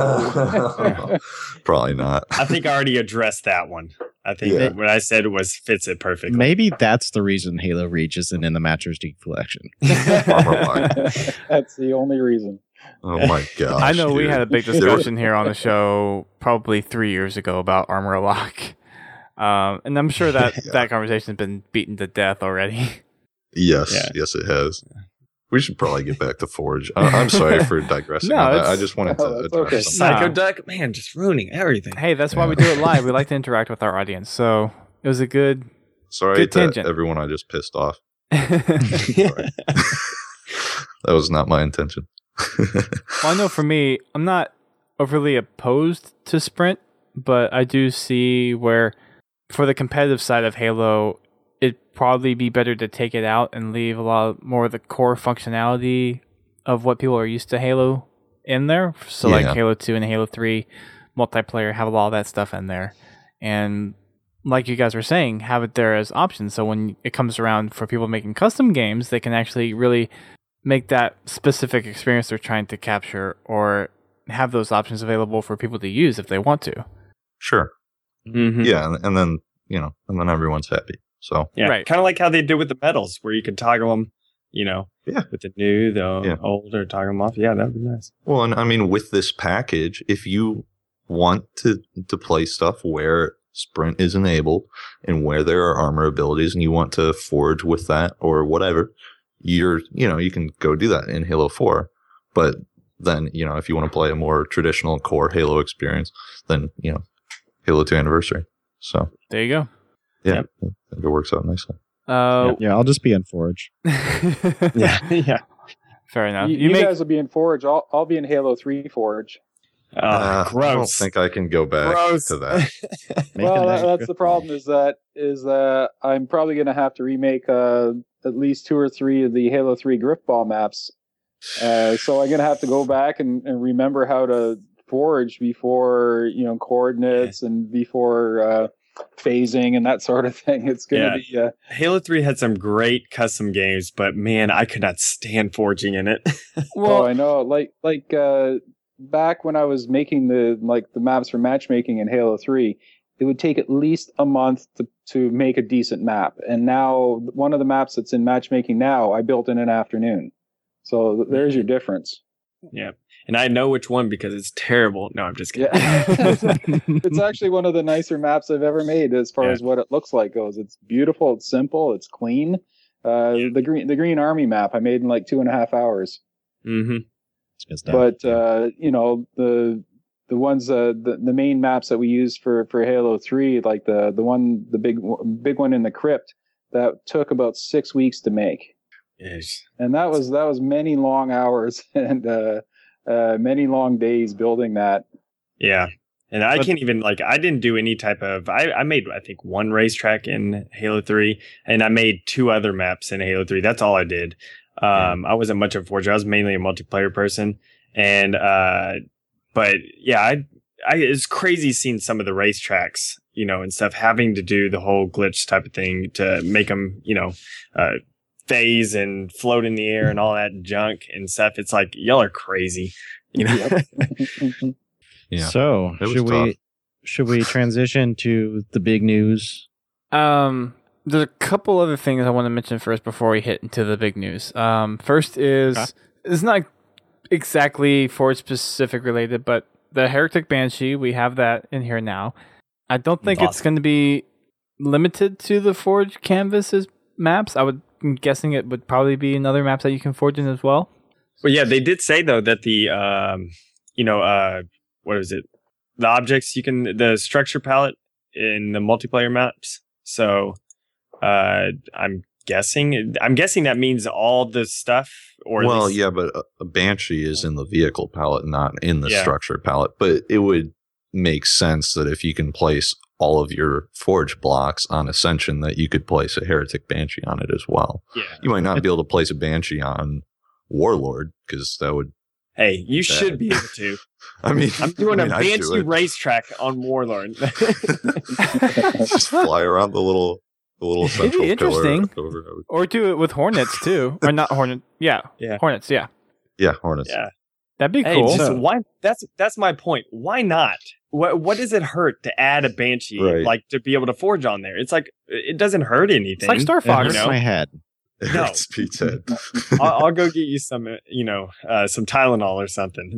Probably not. I think I already addressed that one. I think what I said fits it perfectly. Maybe that's the reason Halo Reach isn't in the Master's Chief Collection. Armor Lock. That's the only reason. Oh my gosh. I know we had a big discussion here on the show probably 3 years ago about Armor Lock. And I'm sure that conversation has been beaten to death already. Yes, yes, it has. We should probably get back to Forge. I'm sorry for digressing. I just wanted to address something. Psycho Duck, man, just ruining everything. Hey, that's why we do it live. We like to interact with our audience. So it was a good tangent. Everyone I just pissed off. That was not my intention. Well, I know for me, I'm not overly opposed to Sprint, but I do see where for the competitive side of Halo, it'd probably be better to take it out and leave a lot more of the core functionality of what people are used to Halo in there. So like Halo 2 and Halo 3 multiplayer have a lot of that stuff in there. And like you guys were saying, have it there as options. So when it comes around for people making custom games, they can actually really make that specific experience they're trying to capture, or have those options available for people to use if they want to. Sure. Mm-hmm. Yeah, and then and then everyone's happy. So kind of like how they did with the medals, where you could toggle them, with the new, the old, or toggle them off. Yeah, that'd be nice. Well, and I mean, with this package, if you want to play stuff where Sprint is enabled and where there are armor abilities, and you want to forge with that or whatever, you can go do that in Halo 4. But then, if you want to play a more traditional core Halo experience, then Halo 2 Anniversary. So there you go. Yeah, I think it works out nicely. I'll just be in Forge. yeah. Fair enough. You guys will be in Forge. I'll be in Halo 3 Forge. Gross. I don't think I can go back to that. Well, that's the problem. Is that I'm probably going to have to remake at least 2 or 3 of the Halo 3 Griffball maps. So I'm going to have to go back and remember how to forge before coordinates and before phasing and that sort of thing. It's going to be Halo 3 had some great custom games, but man, I could not stand forging in it. Well, I know, like back when I was making the maps for matchmaking in Halo 3, it would take at least a month to make a decent map. And now one of the maps that's in matchmaking now, I built in an afternoon. So there's your difference. Yeah. And I know which one because it's terrible. No, I'm just kidding. Yeah. It's actually one of the nicer maps I've ever made as far as what it looks like goes. It's beautiful. It's simple. It's clean. The Green Army map I made in like 2.5 hours. Mm-hmm. But the ones the main maps that we use for Halo 3, like the big one in the crypt, that took about 6 weeks to make. Yes. And that was many long hours and many long days building that. Yeah. And I can't even, I didn't do any type of, I made, I think, one racetrack in Halo 3, and I made 2 other maps in Halo 3. That's all I did. I wasn't much of a forger. I was mainly a multiplayer person. And, but yeah, it's crazy seeing some of the racetracks, and stuff, having to do the whole glitch type of thing to make them, phase and float in the air and all that junk and stuff. It's like, y'all are crazy, Yeah. So should we transition to the big news? There's a couple other things I want to mention first before we hit into the big news. First is it's not exactly Forge specific related, but the Heretic Banshee, we have that in here now. I don't think it's going to be limited to the Forge canvases maps. I'm guessing it would probably be another maps that you can forge in as well. Well, yeah, they did say though that the what is it? The objects the structure palette in the multiplayer maps. So I'm guessing that means all the stuff. But a Banshee is in the vehicle palette, not in the structure palette. But it would make sense that if you can place all of your forge blocks on Ascension, that you could place a Heretic Banshee on it as well. Yeah. You might not be able to place a Banshee on Warlord because that would. Hey, you should be able to. I mean, I'm doing a Banshee racetrack on Warlord. Just fly around the little central interesting. pillar. Or do it with Hornets too, or not Hornet? Yeah, Hornets. Yeah, Hornets. Yeah, that'd be cool. So why? That's my point. Why not? What does it hurt to add a Banshee, to be able to forge on there? It's like it doesn't hurt anything. It's like Star Fox. It hurts my head. No, It's Pete's head. I'll go get you some, some Tylenol or something.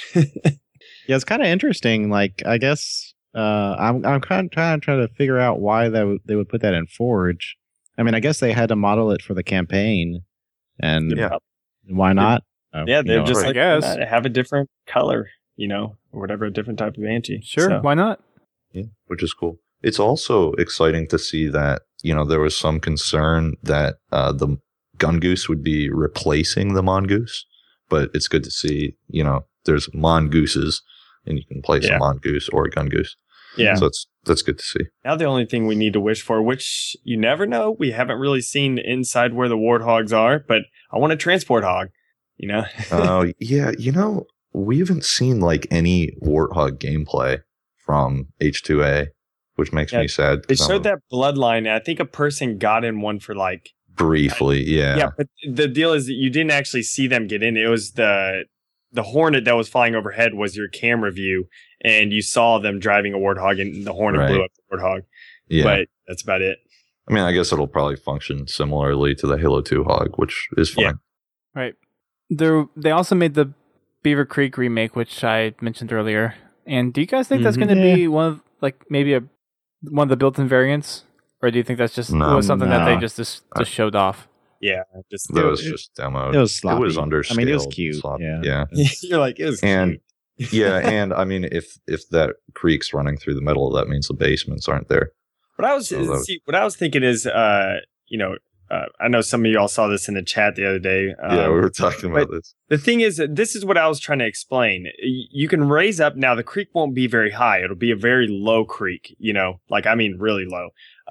Yeah, it's kind of interesting. Like, I guess I'm kind of trying to figure out why they would put that in Forge. I mean, I guess they had to model it for the campaign, and why not? They're just I guess have a different color, or whatever, a different type of Banshee. Sure, why not? Yeah, which is cool. It's also exciting to see that, there was some concern that the Gungoose would be replacing the Mongoose, but it's good to see, there's Mongooses and you can place a Mongoose or a Gungoose. Yeah. So that's good to see. Now the only thing we need to wish for, which you never know, we haven't really seen inside where the Warthogs are, but I want a transport hog, Oh, yeah. We haven't seen any Warthog gameplay from H2A. Which makes me sad. They showed that bloodline. I think a person got in one for briefly, yeah. Yeah, but the deal is that you didn't actually see them get in. It was the Hornet that was flying overhead was your camera view, and you saw them driving a Warthog, and the Hornet blew up the Warthog. Yeah, but that's about it. I mean, I guess it'll probably function similarly to the Halo 2 Hog, which is fine. Yeah. Right. They also made the Beaver Creek remake, which I mentioned earlier. And do you guys think that's going to be one of one of the built-in variants, or do you think that's just something that they just showed off? Yeah, that was just demo. It was sloppy. It was underscaled. I mean, it was cute. Yeah. You're like, it was cute. Yeah, and I mean, if that creek's running through the middle, that means the basements aren't there. What I was thinking is, I know some of y'all saw this in the chat the other day. We were talking about this. The thing is, this is what I was trying to explain. You can raise up. Now, the creek won't be very high. It'll be a very low creek, really low.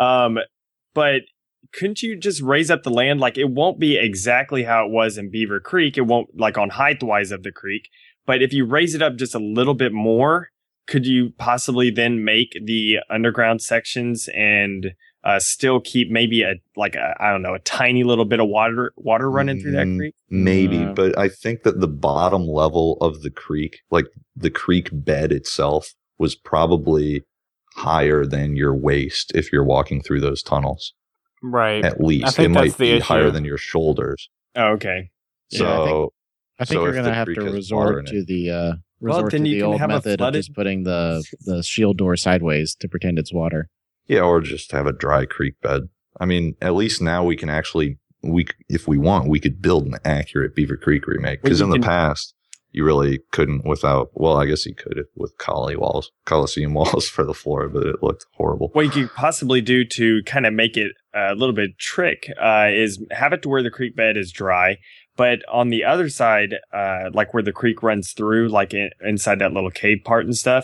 But couldn't you just raise up the land? It won't be exactly how it was in Beaver Creek. It won't, on height-wise of the creek. But if you raise it up just a little bit more, could you possibly then make the underground sections and still keep maybe a tiny little bit of water running through that creek? Maybe, but I think that the bottom level of the creek, the creek bed itself, was probably higher than your waist if you're walking through those tunnels. Right. At least it might be higher than your shoulders. Oh, okay. So I think you're going to have to resort to the old method of just putting the shield door sideways to pretend it's water. Yeah, or just have a dry creek bed. I mean, at least now we can actually, if we want, we could build an accurate Beaver Creek remake. Because in the past, you really couldn't without, well, I guess you could with Coliseum walls for the floor, but it looked horrible. What you could possibly do to kind of make it a little bit trick is have it to where the creek bed is dry. But on the other side, like where the creek runs through, like inside that little cave part and stuff,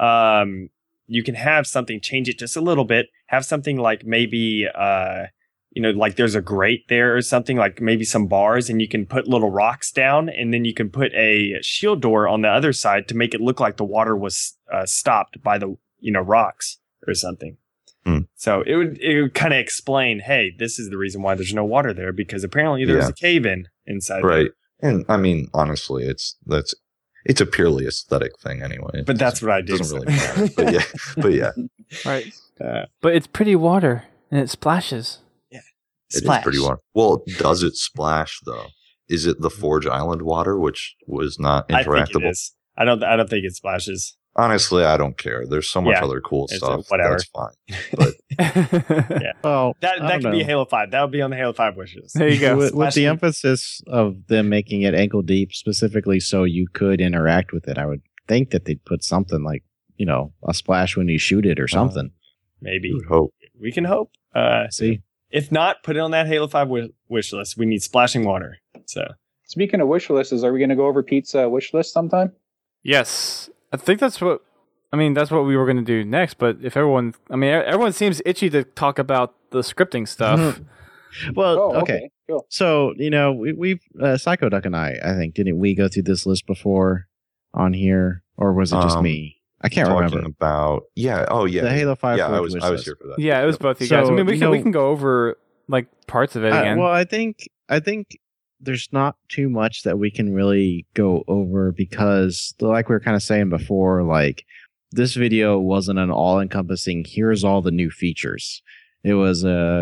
you can have something, change it just a little bit, have something like maybe, like there's a grate there or something, like maybe some bars, and you can put little rocks down, and then you can put a shield door on the other side to make it look like the water was stopped by the, rocks or something. So it would kind of explain, hey, this is the reason why there's no water there, because apparently there's a cave inside. Right. There. And I mean, honestly, it's a purely aesthetic thing anyway. But that's what I do. Doesn't really matter. But yeah. Right. But it's pretty water and it splashes. Yeah. It is pretty water. Well, does it splash though? Is it the Forge Island water, which was not interactable? I think it is. I don't think it splashes. Honestly, I don't care. There's so much other cool stuff. Whatever. That's fine. But yeah. Well, that could be Halo 5. That would be on the Halo 5 wishes. There you go. With the emphasis of them making it ankle deep specifically so you could interact with it, I would think that they'd put something like, a splash when you shoot it or something. Maybe. We hope. We can hope. See? If not, put it on that Halo 5 wish list. We need splashing water. So, speaking of wish lists, are we going to go over Pete's wish list sometime? Yes. I think that's what we were going to do next, but if everyone seems itchy to talk about the scripting stuff. Well, okay. Cool. So, we've Psycho Duck and I think, didn't we go through this list before on here, or was it just me? I can't remember. About the Halo 5. Yeah, I was here for that. Yeah, it was both you guys. I mean, we can go over like parts of it again. Well, I think there's not too much that we can really go over because, like we were kind of saying before, like this video wasn't an all-encompassing. Here's all the new features. It was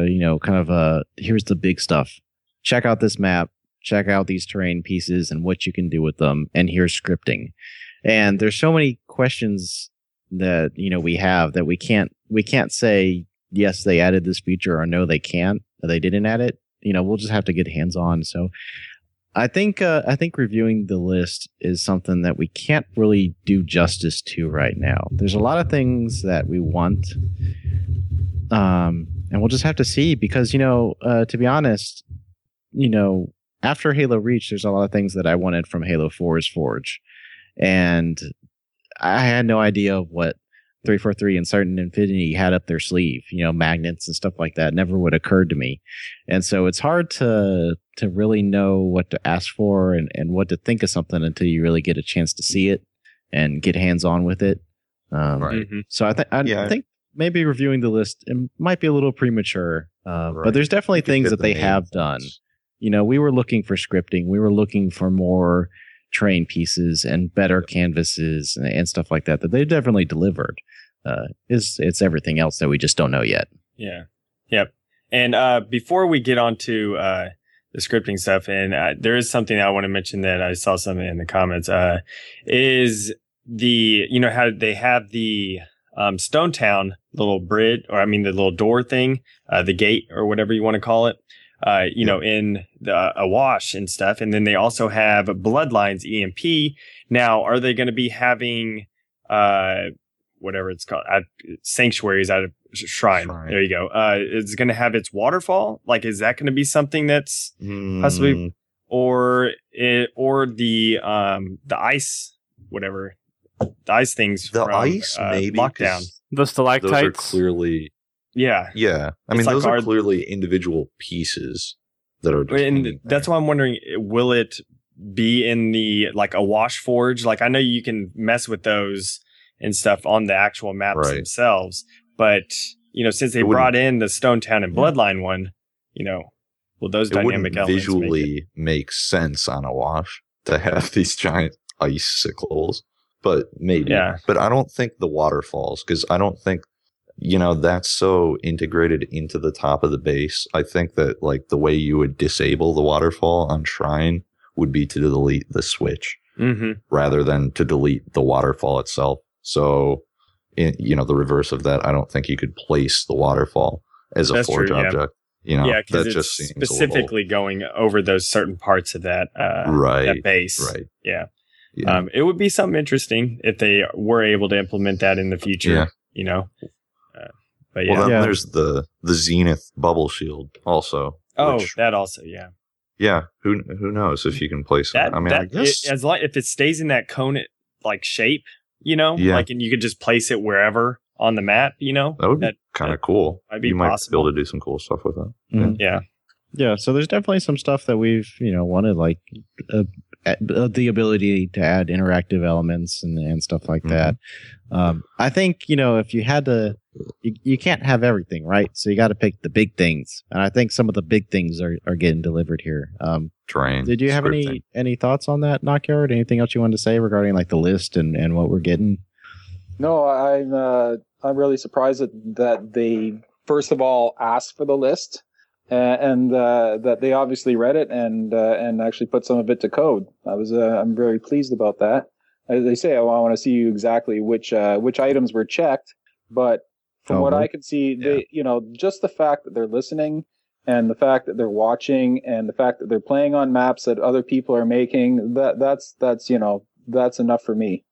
here's the big stuff. Check out this map. Check out these terrain pieces and what you can do with them. And here's scripting. And there's so many questions that we have that we can't say yes they added this feature or no they can't. They didn't add it. We'll just have to get hands on. So I think reviewing the list is something that we can't really do justice to right now. There's a lot of things that we want. And we'll just have to see because, to be honest, after Halo Reach, there's a lot of things that I wanted from Halo 4's Forge. And I had no idea what 343 and Certain Infinity had up their sleeve, magnets and stuff like that never would occur to me. And so it's hard to really know what to ask for and what to think of something until you really get a chance to see it and get hands on with it. Right. So I think maybe reviewing the list it might be a little premature, but there's definitely things that they have done. We were looking for scripting. We were looking for more terrain pieces and better canvases and stuff like that they definitely delivered. It's everything else that we just don't know yet. Yeah. Yep. And before we get on to the scripting stuff, and there is something I want to mention that I saw something in the comments, is the, how they have the Stone Town little bridge, or the little door thing, the gate or whatever you want to call it, in the Awash and stuff. And then they also have Bloodlines EMP. Now, are they going to be having whatever it's called, sanctuaries out of Shrine? There you go. It's going to have its waterfall. Like, is that going to be something that's possibly, or the ice, whatever, the ice things, the from, ice maybe Lockdown, the stalactites. Those are clearly, yeah. I mean, those are clearly individual pieces that are. And that's why I'm wondering, will it be in the Awash Forge? Like, I know you can mess with those and stuff on the actual maps themselves, but since they brought in the Stone Town and Bloodline one, will those dynamic elements visually make sense on Awash to have these giant icicles? But maybe. Yeah. But I don't think the waterfalls, because I don't think that's so integrated into the top of the base. I think that like the way you would disable the waterfall on Shrine would be to delete the switch rather than to delete the waterfall itself. So, the reverse of that, I don't think you could place the waterfall as a Forge object. Because that it's just seems specifically going over those certain parts of that that base. Right. Yeah. It would be something interesting if they were able to implement that in the future. Yeah. But then there's the Zenith bubble shield also. Oh, that also, yeah. Yeah, who knows if you can place that? I mean, I guess as long if it stays in that cone like shape, like, and you could just place it wherever on the map, that would be kind of cool. You might be able to do some cool stuff with that. Yeah. Yeah, so there's definitely some stuff that we've, wanted, like the ability to add interactive elements and stuff like that. I think, if you had to, you can't have everything, right? So you got to pick the big things. And I think some of the big things are getting delivered here. Terrain. Did you have any thoughts on that, Knockyard? Anything else you wanted to say regarding like the list and what we're getting? No, I'm really surprised that they, first of all, asked for the list. And that they obviously read it and actually put some of it to code. I'm very pleased about that. As they say, I want to see exactly which items were checked. But from what I can see, they, just the fact that they're listening and the fact that they're watching and the fact that they're playing on maps that other people are making, that's enough for me.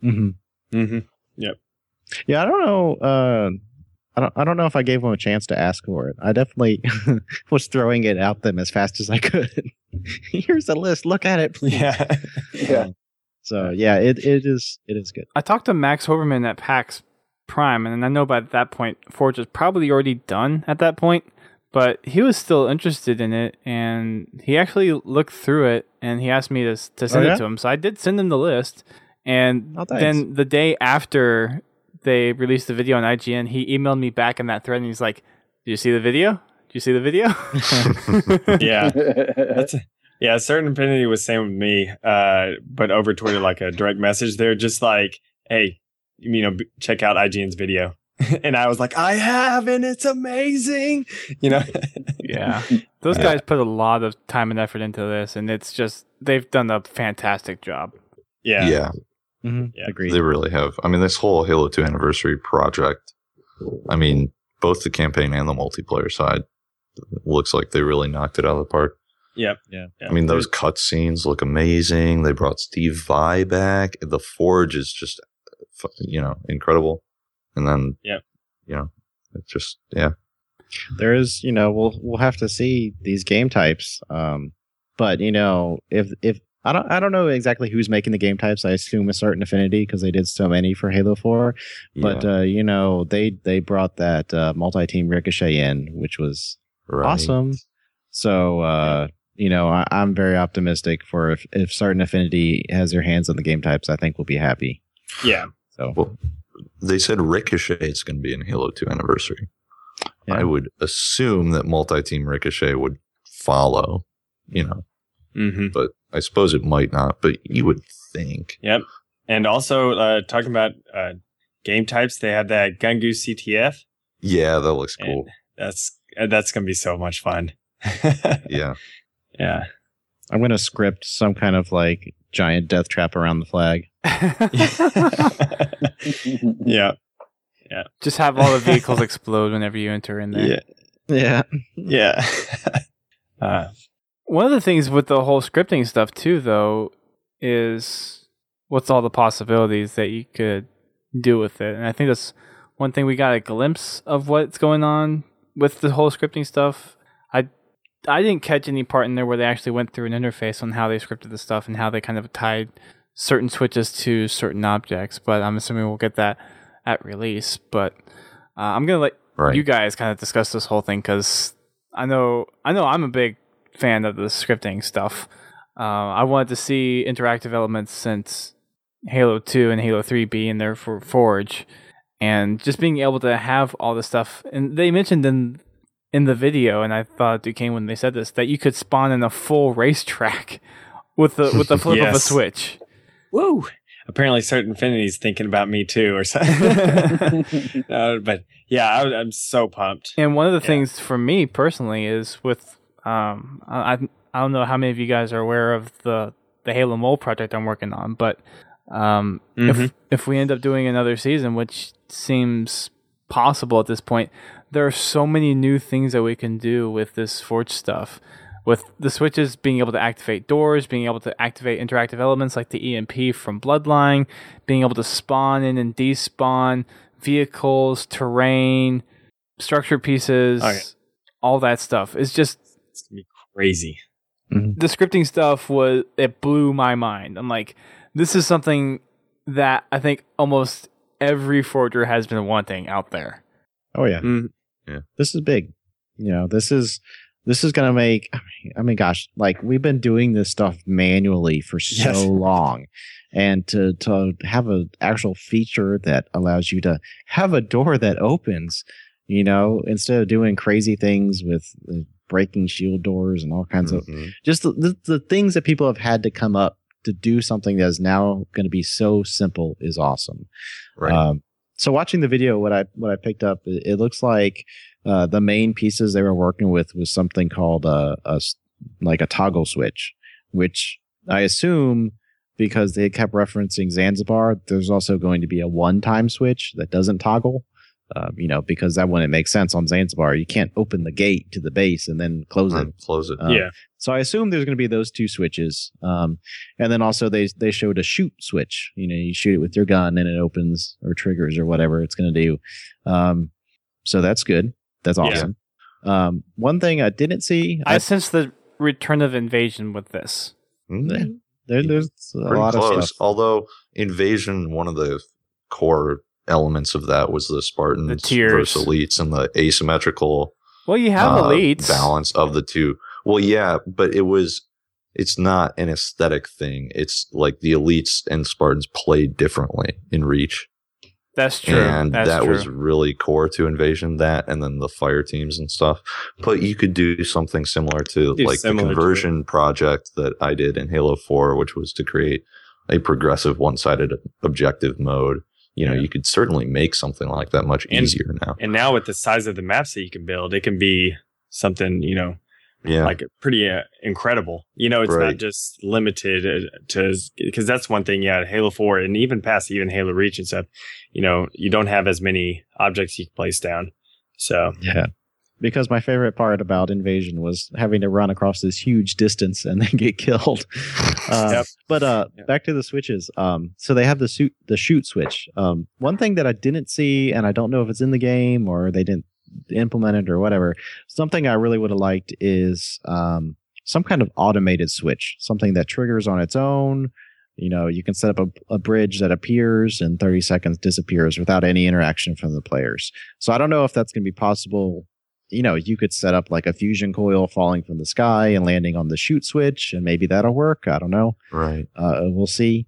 Yep. Yeah, I don't know. I don't know if I gave them a chance to ask for it. I definitely was throwing it at them as fast as I could. Here's the list. Look at it, please. Yeah. So yeah, it is good. I talked to Max Hoberman at PAX Prime, and I know by that point Forge is probably already done at that point, but he was still interested in it, and he actually looked through it, and he asked me to send it to him. So I did send him the list, and then the day after they released the video on IGN, he emailed me back in that thread and he's like, "Did you see the video? Did you see the video?" Yeah. Certain Infinity was same with me, but over Twitter, like a direct message. They're just like, "Hey, check out IGN's video," and I was like, "I have, and it's amazing." Yeah, those guys put a lot of time and effort into this, and it's just they've done a fantastic job. Yeah. Agreed. They really have. I mean, this whole Halo 2 anniversary project, I mean, both the campaign and the multiplayer side, looks like they really knocked it out of the park. Yep. Yeah. I mean, those cutscenes look amazing. They brought Steve Vai back. The Forge is just, incredible. And then, it's just, There is, we'll have to see these game types. But if I don't know exactly who's making the game types. I assume a certain Affinity because they did so many for Halo 4. But they brought that multi-team Ricochet in, which was awesome. So I'm very optimistic for if certain Affinity has their hands on the game types. I think we'll be happy. Yeah. So they said Ricochet is going to be in Halo 2 anniversary. Yeah. I would assume that multi-team Ricochet would follow. But I suppose it might not, but you would think. Yep. And also, talking about game types, they have that Gungoose CTF. Yeah, that looks cool. And that's going to be so much fun. Yeah. Yeah. I'm going to script some kind of like giant death trap around the flag. Yeah. Just have all the vehicles explode whenever you enter in there. Yeah. One of the things with the whole scripting stuff too, though, is what's all the possibilities that you could do with it. And I think that's one thing we got a glimpse of what's going on with the whole scripting stuff. I didn't catch any part in there where they actually went through an interface on how they scripted the stuff and how they kind of tied certain switches to certain objects, but I'm assuming we'll get that at release. But I'm going to let you guys kind of discuss this whole thing because I know I'm a big fan of the scripting stuff. I wanted to see interactive elements since Halo 2 and Halo 3 be in there for Forge, and just being able to have all this stuff. And they mentioned in the video, and I thought Duquesne when they said this, that you could spawn in a full racetrack with the flip of a switch. Woo! apparently Certain Infinity's thinking about me too, or something. But yeah, I'm so pumped. And one of the things for me personally is with I don't know how many of you guys are aware of the Halo Mole project I'm working on, but if we end up doing another season, which seems possible at this point, there are so many new things that we can do with this Forge stuff. With the switches being able to activate doors, being able to activate interactive elements like the EMP from Bloodline, being able to spawn in and despawn vehicles, terrain, structure pieces, all that stuff. It's just it's gonna be crazy. The scripting stuff it blew my mind. I'm like, this is something that I think almost every forger has been wanting out there. Oh yeah. Yeah. This is big. You know, this is going to make, I mean, gosh, like we've been doing this stuff manually for so long, and to have an actual feature that allows you to have a door that opens, you know, instead of doing crazy things with breaking shield doors and all kinds of just the things that people have had to come up to do something that is now going to be so simple is awesome. Right. So watching the video, what I picked up, it looks like the main pieces they were working with was something called a toggle switch, which I assume because they kept referencing Zanzibar, there's also going to be a one-time switch that doesn't toggle. You know, because that wouldn't make sense on Zanzibar. You can't open the gate to the base and then close it. Yeah. So I assume there's going to be those two switches. And then also they showed a shoot switch. You know, you shoot it with your gun and it opens or triggers or whatever it's going to do. So that's good. That's awesome. Yeah. One thing I didn't see. I sense the return of Invasion with this. There's a lot close. of stuff. Although Invasion, one of the core elements of that was the Spartans versus elites and the asymmetrical you have elites balance of the two. Well, yeah, but it's not an aesthetic thing. It's like the elites and Spartans play differently in Reach. That's true. And that was really core to Invasion, that and then the fire teams and stuff. But you could do something similar to the conversion project that I did in Halo 4, which was to create a progressive one-sided objective mode. You know, you could certainly make something like that much easier now. And now with the size of the maps that you can build, it can be something, you know, like pretty incredible. You know, it's not just limited to, because that's one thing, Halo 4 and even past even Halo Reach and stuff, you know, you don't have as many objects you can place down. So, because my favorite part about Invasion was having to run across this huge distance and then get killed. But back to the switches. So they have the shoot switch. One thing that I didn't see, and I don't know if it's in the game or they didn't implement it or whatever, something I really would have liked is some kind of automated switch, something that triggers on its own. You know, you can set up a bridge that appears and 30 seconds disappears without any interaction from the players. So I don't know if that's going to be possible. You know, you could set up like a fusion coil falling from the sky and landing on the shoot switch, and maybe that'll work. I don't know. Right. We'll see.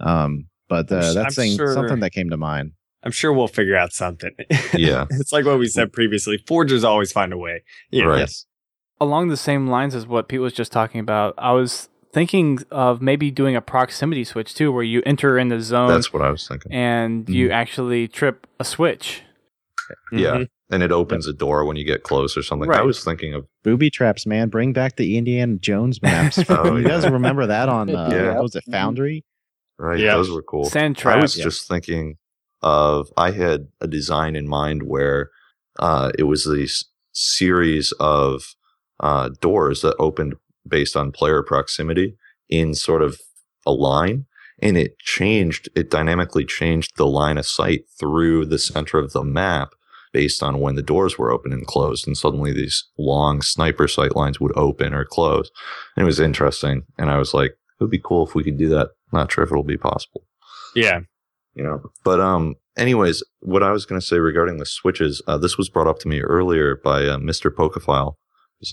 But that's something that came to mind. I'm sure we'll figure out something. Yeah. It's like what we said previously. Forgers always find a way. Yeah. Right. Yes. Along the same lines as what Pete was just talking about, I was thinking of maybe doing a proximity switch too, where you enter in the zone. That's what I was thinking. And you actually trip a switch. Yeah. And it opens a door when you get close or something. Right. I was thinking of booby traps, man. Bring back the Indiana Jones maps. You guys remember that on what was it, Foundry? Right. Yeah. Those were cool. Sand traps. I was just thinking of, I had a design in mind where it was these series of doors that opened based on player proximity in sort of a line. And it dynamically changed the line of sight through the center of the map based on when the doors were open and closed. And suddenly these long sniper sight lines would open or close. And it was interesting. And I was like, it would be cool if we could do that. Not sure if it'll be possible. Yeah. You know, but anyways, what I was going to say regarding the switches, this was brought up to me earlier by Mr. Pokephile. He's,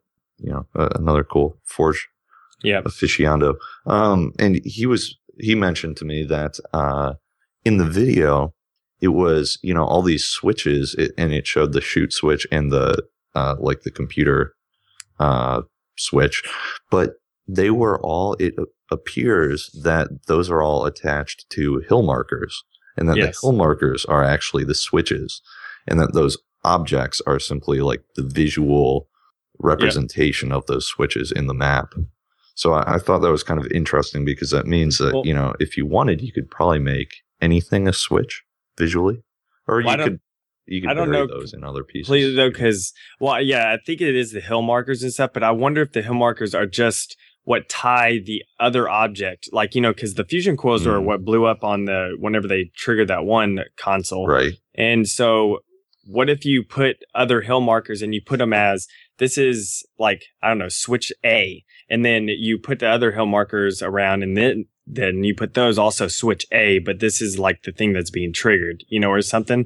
another cool Forge aficionado. And he mentioned to me that in the video, it was, you know, all these switches, and it showed the shoot switch and the the computer switch, but they were all, it appears that those are all attached to hill markers, and that the hill markers are actually the switches, and that those objects are simply like the visual representation of those switches in the map. So I thought that was kind of interesting, because that means that, you know, if you wanted, you could probably make anything a switch visually, or you could bury those in other pieces. Please, though, because, well, yeah, I think it is the hill markers and stuff, but I wonder if the hill markers are just what tie the other object, like, you know, because the fusion coils are what blew up on whenever they triggered that one console. Right. And so what if you put other hill markers and you put them as, this is like, I don't know, switch A, and then you put the other hill markers around, and then you put those also switch A, but this is like the thing that's being triggered, you know, or something.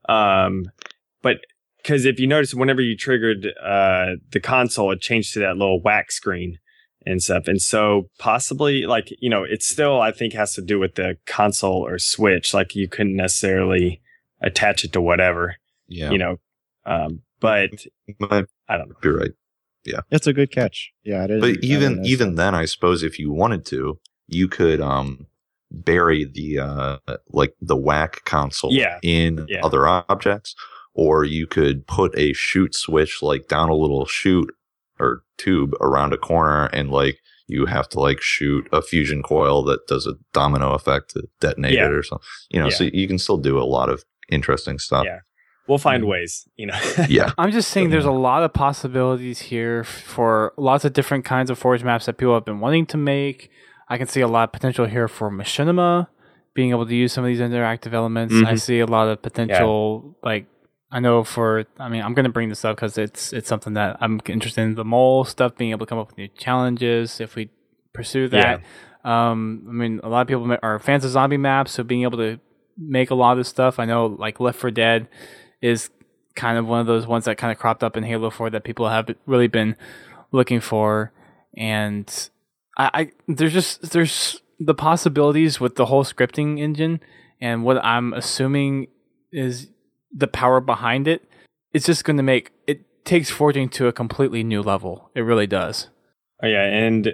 But because if you notice, whenever you triggered the console, it changed to that little wax screen and stuff. And so possibly, like, you know, it still, I think, has to do with the console or switch. Like, you couldn't necessarily attach it to whatever, you know, but I don't know. You're right. Yeah. It's a good catch. Yeah, it is. But even then, I suppose if you wanted to, you could bury the like the whack console in other objects, or you could put a shoot switch like down a little chute or tube around a corner, and like you have to like shoot a fusion coil that does a domino effect to detonate it or something. You know, so you can still do a lot of interesting stuff. Yeah. We'll find ways, you know. Yeah. I'm just saying there's a lot of possibilities here for lots of different kinds of Forge maps that people have been wanting to make. I can see a lot of potential here for Machinima, being able to use some of these interactive elements. I see a lot of potential, like, I know I'm going to bring this up because it's something that I'm interested in. The mole stuff, being able to come up with new challenges if we pursue that. I mean, a lot of people are fans of zombie maps, so being able to make a lot of this stuff. I know, like, Left 4 Dead is kind of one of those ones that kind of cropped up in Halo 4 that people have really been looking for. And there's the possibilities with the whole scripting engine, and what I'm assuming is the power behind it. It's just going to takes forging to a completely new level. It really does. Oh yeah. And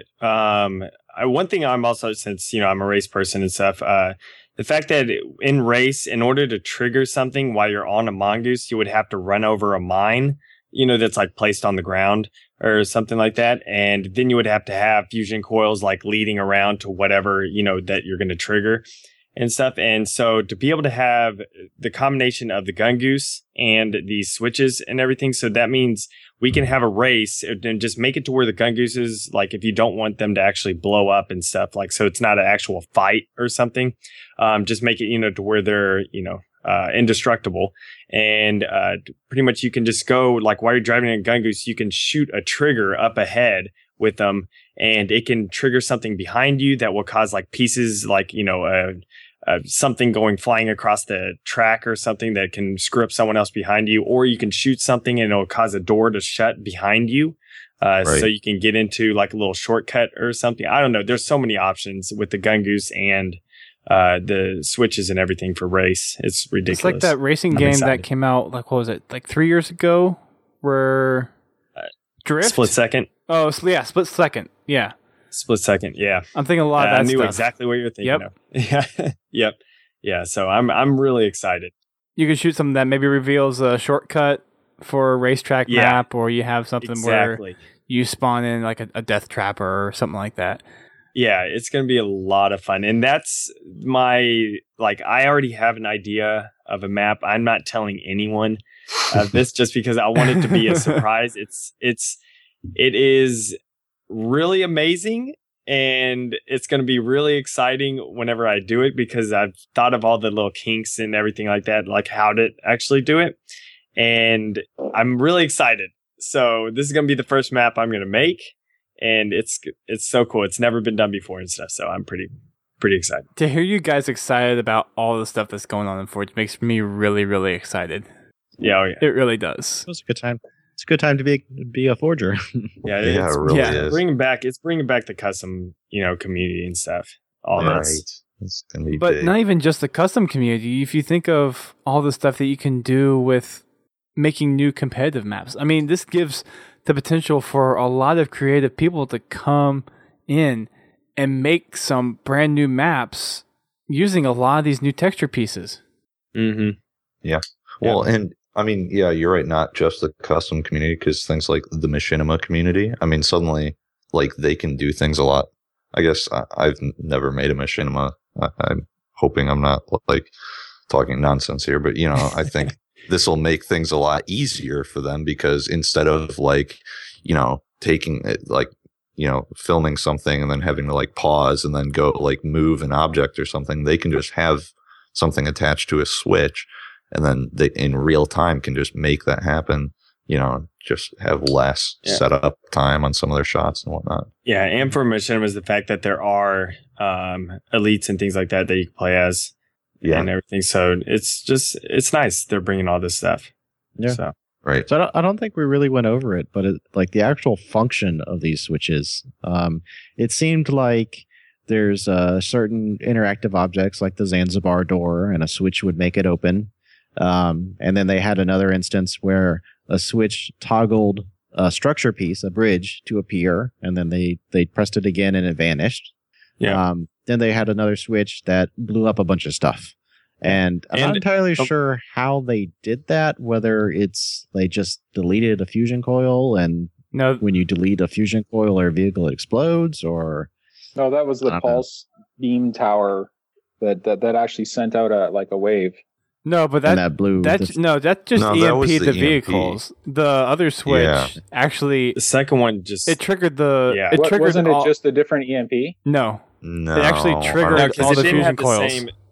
one thing I'm also, since, you know, I'm a race person and stuff, the fact that in race, in order to trigger something while you're on a mongoose, you would have to run over a mine, you know, that's like placed on the ground or something like that. And then you would have to have fusion coils like leading around to whatever, you know, that you're going to trigger and stuff. And so to be able to have the combination of the gun goose and these switches and everything, so that means we can have a race and just make it to where the gun gooses, like, if you don't want them to actually blow up and stuff, like, so it's not an actual fight or something, just make it, you know, to where they're, you know, indestructible. And pretty much you can just go, like, while you're driving a gun goose, you can shoot a trigger up ahead with them, and it can trigger something behind you that will cause, like, pieces, like, you know, something going flying across the track or something that can screw up someone else behind you, or you can shoot something and it'll cause a door to shut behind you. So you can get into like a little shortcut or something. I don't know. There's so many options with the gun goose and the switches and everything for race. It's ridiculous. It's like that racing game that came out, like, what was it, like 3 years ago, where Drift? Split Second. Oh, yeah, Split Second. Yeah. Split Second, yeah. I'm thinking a lot of that I knew stuff. exactly what you're thinking of. Yeah, yep, yeah. So I'm really excited. You can shoot something that maybe reveals a shortcut for a racetrack map, or you have something where you spawn in like a death trapper or something like that. Yeah, it's going to be a lot of fun, and that's I already have an idea of a map. I'm not telling anyone this just because I want it to be a surprise. It is really amazing, and it's going to be really exciting whenever I do it, because I've thought of all the little kinks and everything like that, like how to actually do it, and I'm really excited. So this is going to be the first map I'm going to make, and it's so cool. It's never been done before and stuff, so I'm pretty excited. To hear you guys excited about all the stuff that's going on in Forge makes me really, really excited. Yeah, it really does. It was a good time. It's a good time to be a forger. Yeah, it really is. It's bringing back the custom, you know, community and stuff. All right. It's gonna be but big. Not even just the custom community. If you think of all the stuff that you can do with making new competitive maps, I mean, this gives the potential for a lot of creative people to come in and make some brand new maps using a lot of these new texture pieces. Mm-hmm. Yeah. Well, and I mean, yeah, you're right. Not just the custom community, because things like the Machinima community, I mean, suddenly, like, they can do things a lot. I guess I've never made a Machinima. I'm hoping I'm not, like, talking nonsense here, but, you know, I think this will make things a lot easier for them, because instead of, like, you know, taking it, like, you know, filming something and then having to, like, pause and then go, like, move an object or something, they can just have something attached to a switch, and then they in real time can just make that happen, you know, just have less setup time on some of their shots and whatnot. Yeah, and for Machinima is the fact that there are elites and things like that you can play as and everything. So it's nice they're bringing all this stuff. Yeah. So. Right. So I don't think we really went over it, but like the actual function of these switches, it seemed like there's certain interactive objects like the Zanzibar door, and a switch would make it open. And then they had another instance where a switch toggled a structure piece, a bridge, to appear, and then they pressed it again and it vanished. Yeah. Then they had another switch that blew up a bunch of stuff. And I'm not entirely sure how they did that, whether they just deleted a fusion coil, and when you delete a fusion coil or a vehicle, it explodes, or... No, that was the pulse beam tower that actually sent out a wave. No, but that blew. That's just EMP the vehicles. The other switch actually, the second one just it triggered the. Yeah. It triggered wasn't it just a different EMP? No, it actually triggered all the fusion coils.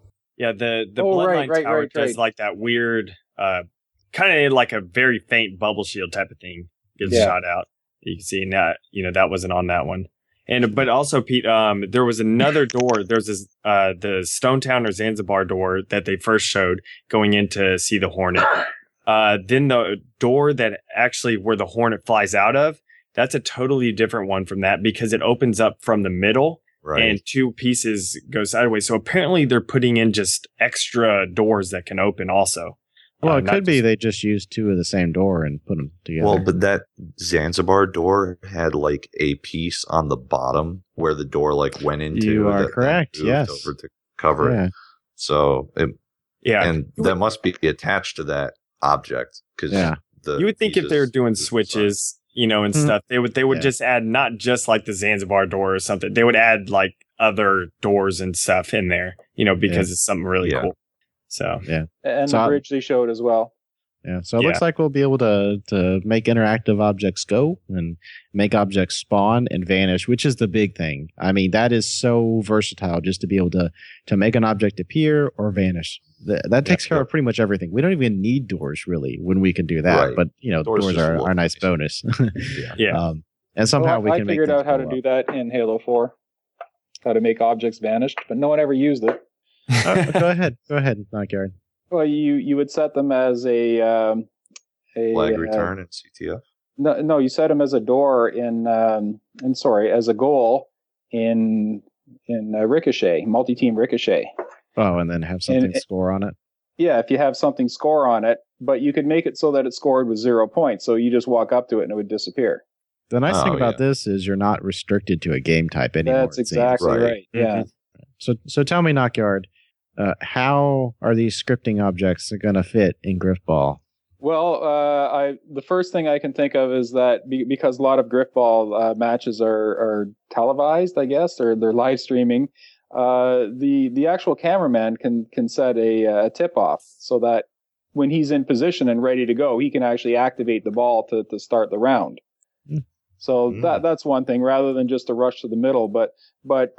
The Bloodline tower does like that weird, kind of like a very faint bubble shield type of thing gets shot out. You can see that that wasn't on that one. But also, Pete, there was another door. There's this, the Stone Town or Zanzibar door that they first showed going in to see the Hornet. Then the door that actually where the Hornet flies out of, that's a totally different one from that, because it opens up from the middle and two pieces go sideways. So apparently they're putting in just extra doors that can open also. Well, it could be they just used two of the same door and put them together. Well, but that Zanzibar door had like a piece on the bottom where the door like went into. You are correct. Yes. Over to cover it. So, and that must be attached to that object, because you would think if they were doing switches, and stuff, they would just add not just like the Zanzibar door or something. They would add like other doors and stuff in there, because it's something really cool. So and the bridge they showed as well. Yeah, so it looks like we'll be able to make interactive objects go and make objects spawn and vanish, which is the big thing. I mean, that is so versatile, just to be able to make an object appear or vanish. That takes care of pretty much everything. We don't even need doors really when we can do that. But doors are a nice bonus. And somehow we can. I figured out how to do that in Halo 4. How to make objects vanish, but no one ever used it. Go ahead, Knockyard. Well, you would set them as a flag return in CTF. No, you set them as a door as a goal in Ricochet, multi-team Ricochet. Oh, and then have something score on it. Yeah, if you have something score on it, but you could make it so that it scored with 0 points. So you just walk up to it and it would disappear. The nice thing about this is you're not restricted to a game type anymore. That's exactly right. Yeah. So tell me, Knockyard, how are these scripting objects going to fit in Griffball? Well, the first thing I can think of is that because a lot of Griffball matches are televised, I guess, or they're live streaming, the actual cameraman can set a tip off so that when he's in position and ready to go, he can actually activate the ball to start the round. So that's one thing, rather than just a rush to the middle. But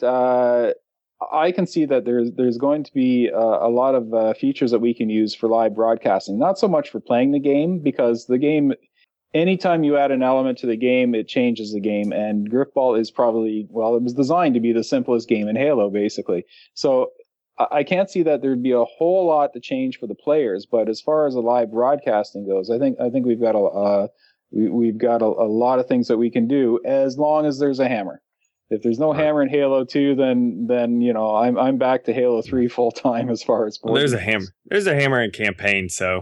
I can see that there's going to be a lot of features that we can use for live broadcasting. Not so much for playing the game, because the game, anytime you add an element to the game, it changes the game. And Griffball is probably, it was designed to be the simplest game in Halo, basically. So I can't see that there'd be a whole lot to change for the players. But as far as the live broadcasting goes, I think we've got we've got a lot of things that we can do, as long as there's a hammer. If there's no hammer in Halo 2, then I'm back to Halo 3 full time as far as there's a hammer. There's a hammer in campaign, so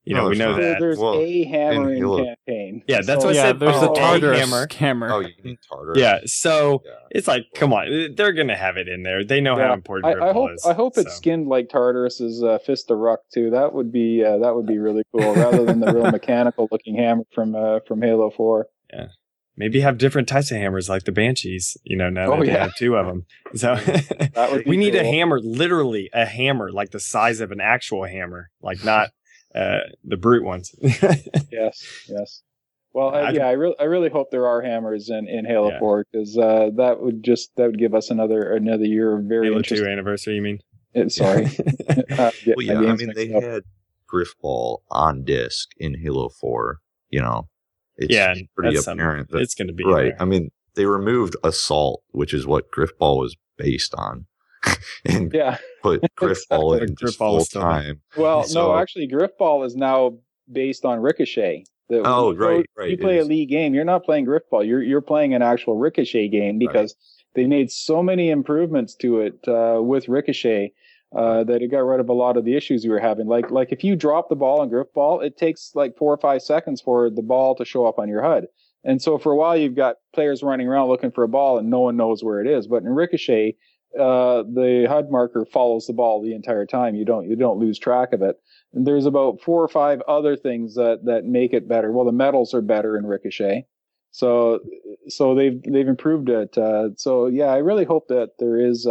You know, we know that. There's a hammer in campaign. Yeah, that's what I said. There's a Tartarus hammer. Oh, you mean Tartarus? Yeah, so it's like, come on, they're gonna have it in there. They know how important Griffball is. I hope it's skinned like Tartarus's Fist of Ruck too. That would be really cool, rather than the real mechanical looking hammer from Halo 4. Yeah, maybe have different types of hammers like the Banshees. You know, now that they have 2 of them. So we need a hammer, literally a hammer, like the size of an actual hammer, like not. The brute ones. Yes. Well, I really hope there are hammers in Halo 4, because that would give us another year of very Halo interesting 2 anniversary. You mean? Sorry. I mean they had Griffball on disc in Halo 4. You know, it's pretty apparent that it's going to be right. I mean, they removed Assault, which is what Griffball was based on. And put Griffball into full time. Well, no, actually, Griffball is now based on Ricochet. Right. You play a League game. You're not playing Griffball. You're playing an actual Ricochet game, because they made so many improvements to it with Ricochet that it got rid of a lot of the issues you were having. Like if you drop the ball in Griffball, it takes like 4 or 5 seconds for the ball to show up on your HUD. And so for a while, you've got players running around looking for a ball and no one knows where it is. But in Ricochet, the HUD marker follows the ball the entire time. You don't lose track of it. And there's about 4 or 5 other things that make it better. Well, the metals are better in Ricochet, so they've improved it. I really hope that there is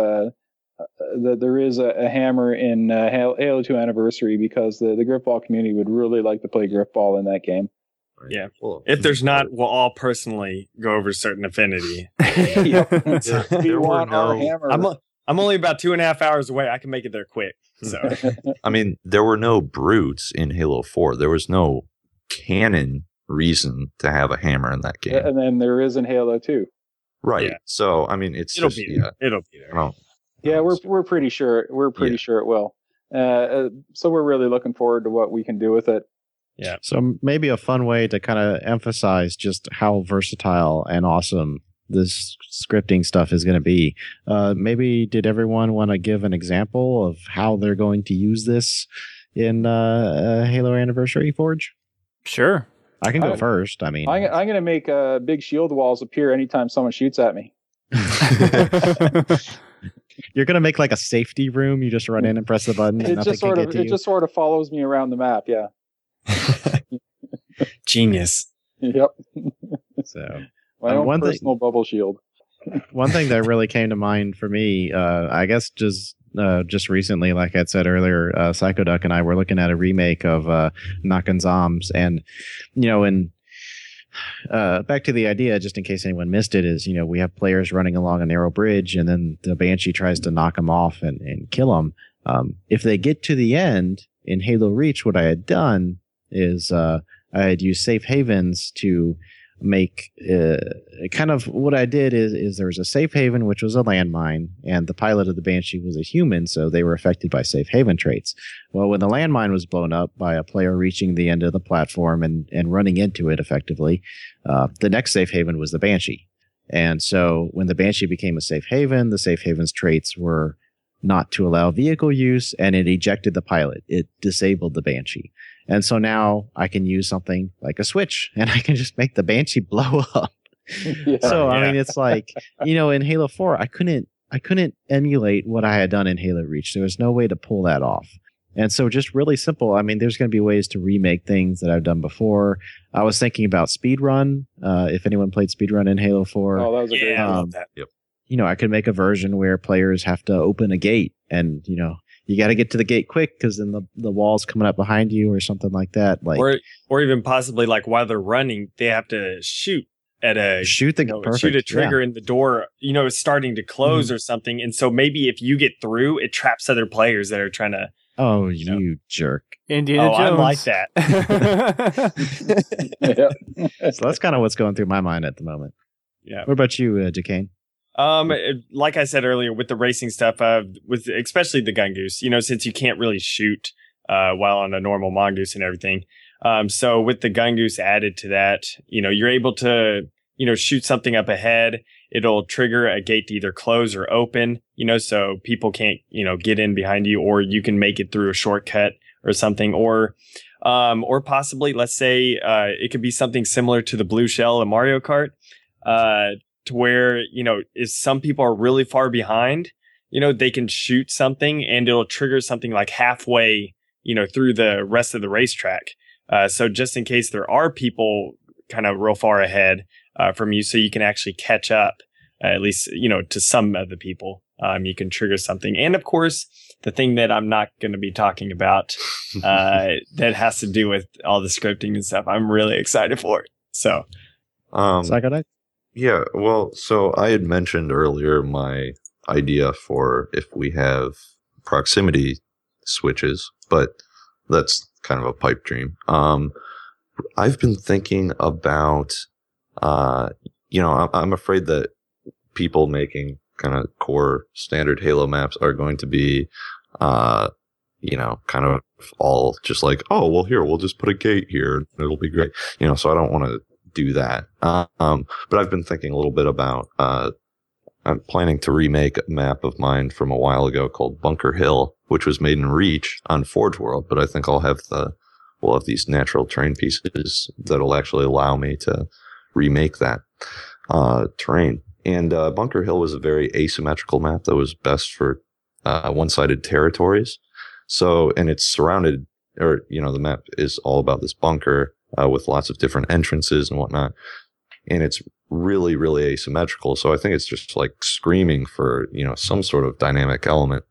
a hammer in Halo 2 Anniversary, because the Griffball community would really like to play Griffball in that game. Yeah. Well, if there's not, we'll all personally go over certain affinity. We want our hammer. I'm only about 2.5 hours away. I can make it there quick. So, I mean, there were no brutes in Halo 4. There was no canon reason to have a hammer in that game. And then there is in Halo 2. Right. Yeah. So, I mean, it'll be there. It'll be there. Yeah, we're pretty sure. We're pretty sure it will. So we're really looking forward to what we can do with it. Yeah. So maybe a fun way to kind of emphasize just how versatile and awesome this scripting stuff is going to be. Maybe did everyone want to give an example of how they're going to use this in Halo Anniversary Forge? Sure. I can go first. I mean, I'm going to make big shield walls appear anytime someone shoots at me. You're going to make like a safety room. You just run in and press the button. And it just sort of follows me around the map. Yeah. Genius. Yep. So my own personal bubble shield. One thing that really came to mind for me, I guess just recently, like I said earlier, Psychoduck and I were looking at a remake of Nakken Zombs, and back to the idea, just in case anyone missed it, is we have players running along a narrow bridge, and then the Banshee tries to knock them off and kill them. If they get to the end in Halo Reach, what I had done is I had used safe havens to make kind of what I did is there was a safe haven, which was a landmine, and the pilot of the Banshee was a human, so they were affected by safe haven traits. Well, when the landmine was blown up by a player reaching the end of the platform and running into it effectively, the next safe haven was the Banshee. And so when the Banshee became a safe haven, the safe haven's traits were not to allow vehicle use, and it ejected the pilot. It disabled the Banshee. And so now I can use something like a switch, and I can just make the Banshee blow up. I mean, it's like, in Halo 4, I couldn't emulate what I had done in Halo Reach. There was no way to pull that off. And so just really simple. I mean, there's going to be ways to remake things that I've done before. I was thinking about speedrun. If anyone played speedrun in Halo 4. Oh, that was a great I love that. Yep. I could make a version where players have to open a gate, and, you got to get to the gate quick because then the wall's coming up behind you or something like that. Or even possibly like while they're running, they have to shoot at shoot a trigger in the door, it's starting to close or something. And so maybe if you get through, it traps other players that are trying to. Oh, you jerk. Indiana Jones. I'm like that. So that's kind of what's going through my mind at the moment. Yeah. What about you, Duquesne? Like I said earlier, with the racing stuff, with especially the Gun Goose, since you can't really shoot while on a normal Mongoose and everything. So with the Gun Goose added to that, you're able to, shoot something up ahead. It'll trigger a gate to either close or open, so people can't, get in behind you, or you can make it through a shortcut or something, or possibly, let's say, it could be something similar to the blue shell in Mario Kart, to where, if some people are really far behind, they can shoot something and it'll trigger something like halfway, through the rest of the racetrack. So just in case there are people kind of real far ahead from you, so you can actually catch up, at least, to some of the people, you can trigger something. And of course, the thing that I'm not going to be talking about that has to do with all the scripting and stuff, I'm really excited for it. So, Psychodite? Yeah, well, so I had mentioned earlier my idea for if we have proximity switches, but that's kind of a pipe dream. I've been thinking about, I'm afraid that people making kind of core standard Halo maps are going to be, kind of all just like, oh, well, here, we'll just put a gate here and it'll be great. So I don't want to do that. But I've been thinking a little bit about, I'm planning to remake a map of mine from a while ago called Bunker Hill, which was made in Reach on Forge World, but I think we'll have these natural terrain pieces that'll actually allow me to remake that terrain. And Bunker Hill was a very asymmetrical map that was best for one-sided territories. So, and it's surrounded, the map is all about this bunker with lots of different entrances and whatnot. And it's really, really asymmetrical. So I think it's just like screaming for, some sort of dynamic element.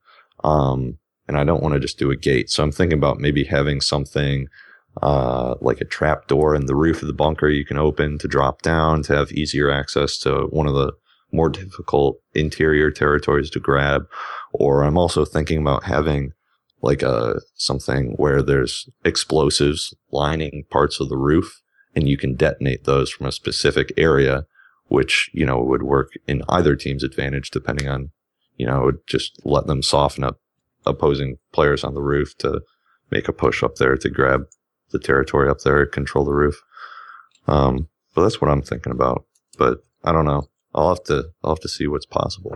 And I don't want to just do a gate. So I'm thinking about maybe having something like a trap door in the roof of the bunker you can open to drop down to have easier access to one of the more difficult interior territories to grab. Or I'm also thinking about having like something where there's explosives lining parts of the roof and you can detonate those from a specific area, which, would work in either team's advantage depending on, would just let them soften up opposing players on the roof to make a push up there to grab the territory up there, control the roof. But that's what I'm thinking about. But I don't know. I'll have to see what's possible.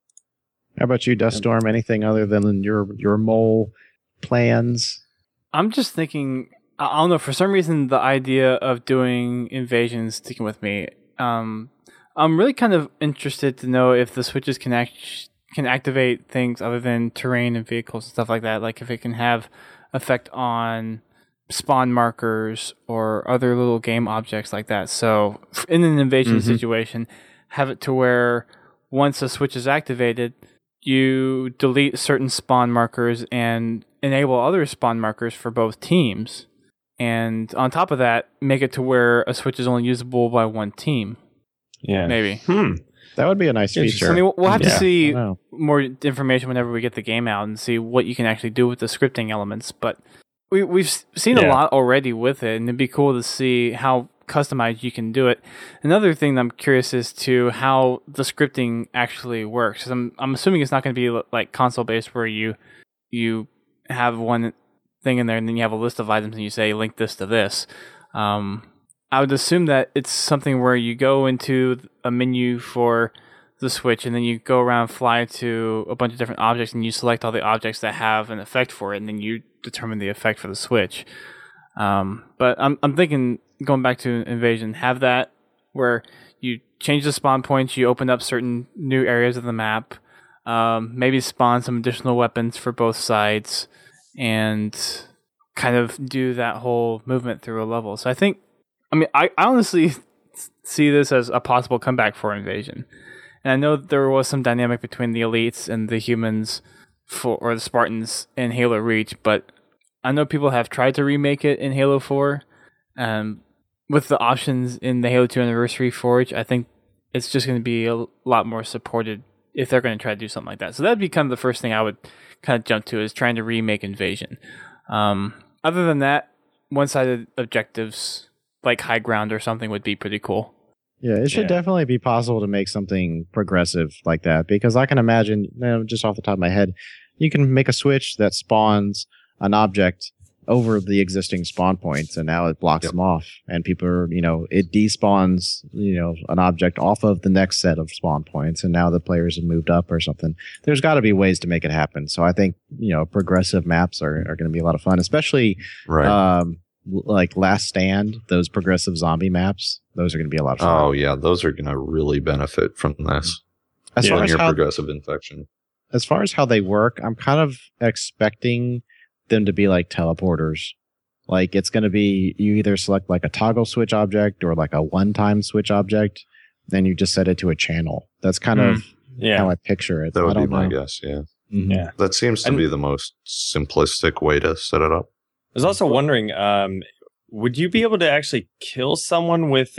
How about you, Duststorm? Anything other than your mole plans? I'm just thinking, I don't know, for some reason the idea of doing invasions sticking with me. I'm really kind of interested to know if the switches can activate things other than terrain and vehicles and stuff like that. Like if it can have effect on spawn markers or other little game objects like that. So in an invasion situation, have it to where once a switch is activated, you delete certain spawn markers and enable other spawn markers for both teams. And on top of that, make it to where a switch is only usable by one team. Yeah. Maybe. That would be a nice feature. I mean, we'll have to see more information whenever we get the game out and see what you can actually do with the scripting elements. But we've seen a lot already with it, and it'd be cool to see how customized you can do it. Another thing that I'm curious is to how the scripting actually works. I'm assuming it's not going to be like console based where you have one thing in there and then you have a list of items and you say link this to this. I would assume that it's something where you go into a menu for the Switch and then you go around, fly to a bunch of different objects and you select all the objects that have an effect for it and then you determine the effect for the Switch. But I'm thinking, going back to Invasion, have that where you change the spawn points, you open up certain new areas of the map, maybe spawn some additional weapons for both sides, and kind of do that whole movement through a level. So I honestly see this as a possible comeback for Invasion. And I know there was some dynamic between the elites and the humans or the Spartans in Halo Reach, but I know people have tried to remake it in Halo 4. With the options in the Halo 2 Anniversary Forge, I think it's just going to be a lot more supported if they're going to try to do something like that. So that'd be kind of the first thing I would kind of jump to, is trying to remake Invasion. Other than that, one-sided objectives like High Ground or something would be pretty cool. Yeah, it should definitely be possible to make something progressive like that, because I can imagine, just off the top of my head, you can make a switch that spawns an object over the existing spawn points, and now it blocks them off, and people are, it despawns, an object off of the next set of spawn points, and now the players have moved up or something. There's got to be ways to make it happen. So I think, progressive maps are going to be a lot of fun, especially like Last Stand, those progressive zombie maps. Those are going to be a lot of fun. Oh yeah, those are going to really benefit from this. As far as your how, progressive infection. As far as how they work, I'm kind of expecting them to be like teleporters. Like it's going to be, you either select like a toggle switch object or like a one-time switch object, then you just set it to a channel. That's kind of how I picture it. That would be my guess, yeah. Mm-hmm. Yeah. That seems to be the most simplistic way to set it up. I was also wondering, would you be able to actually kill someone with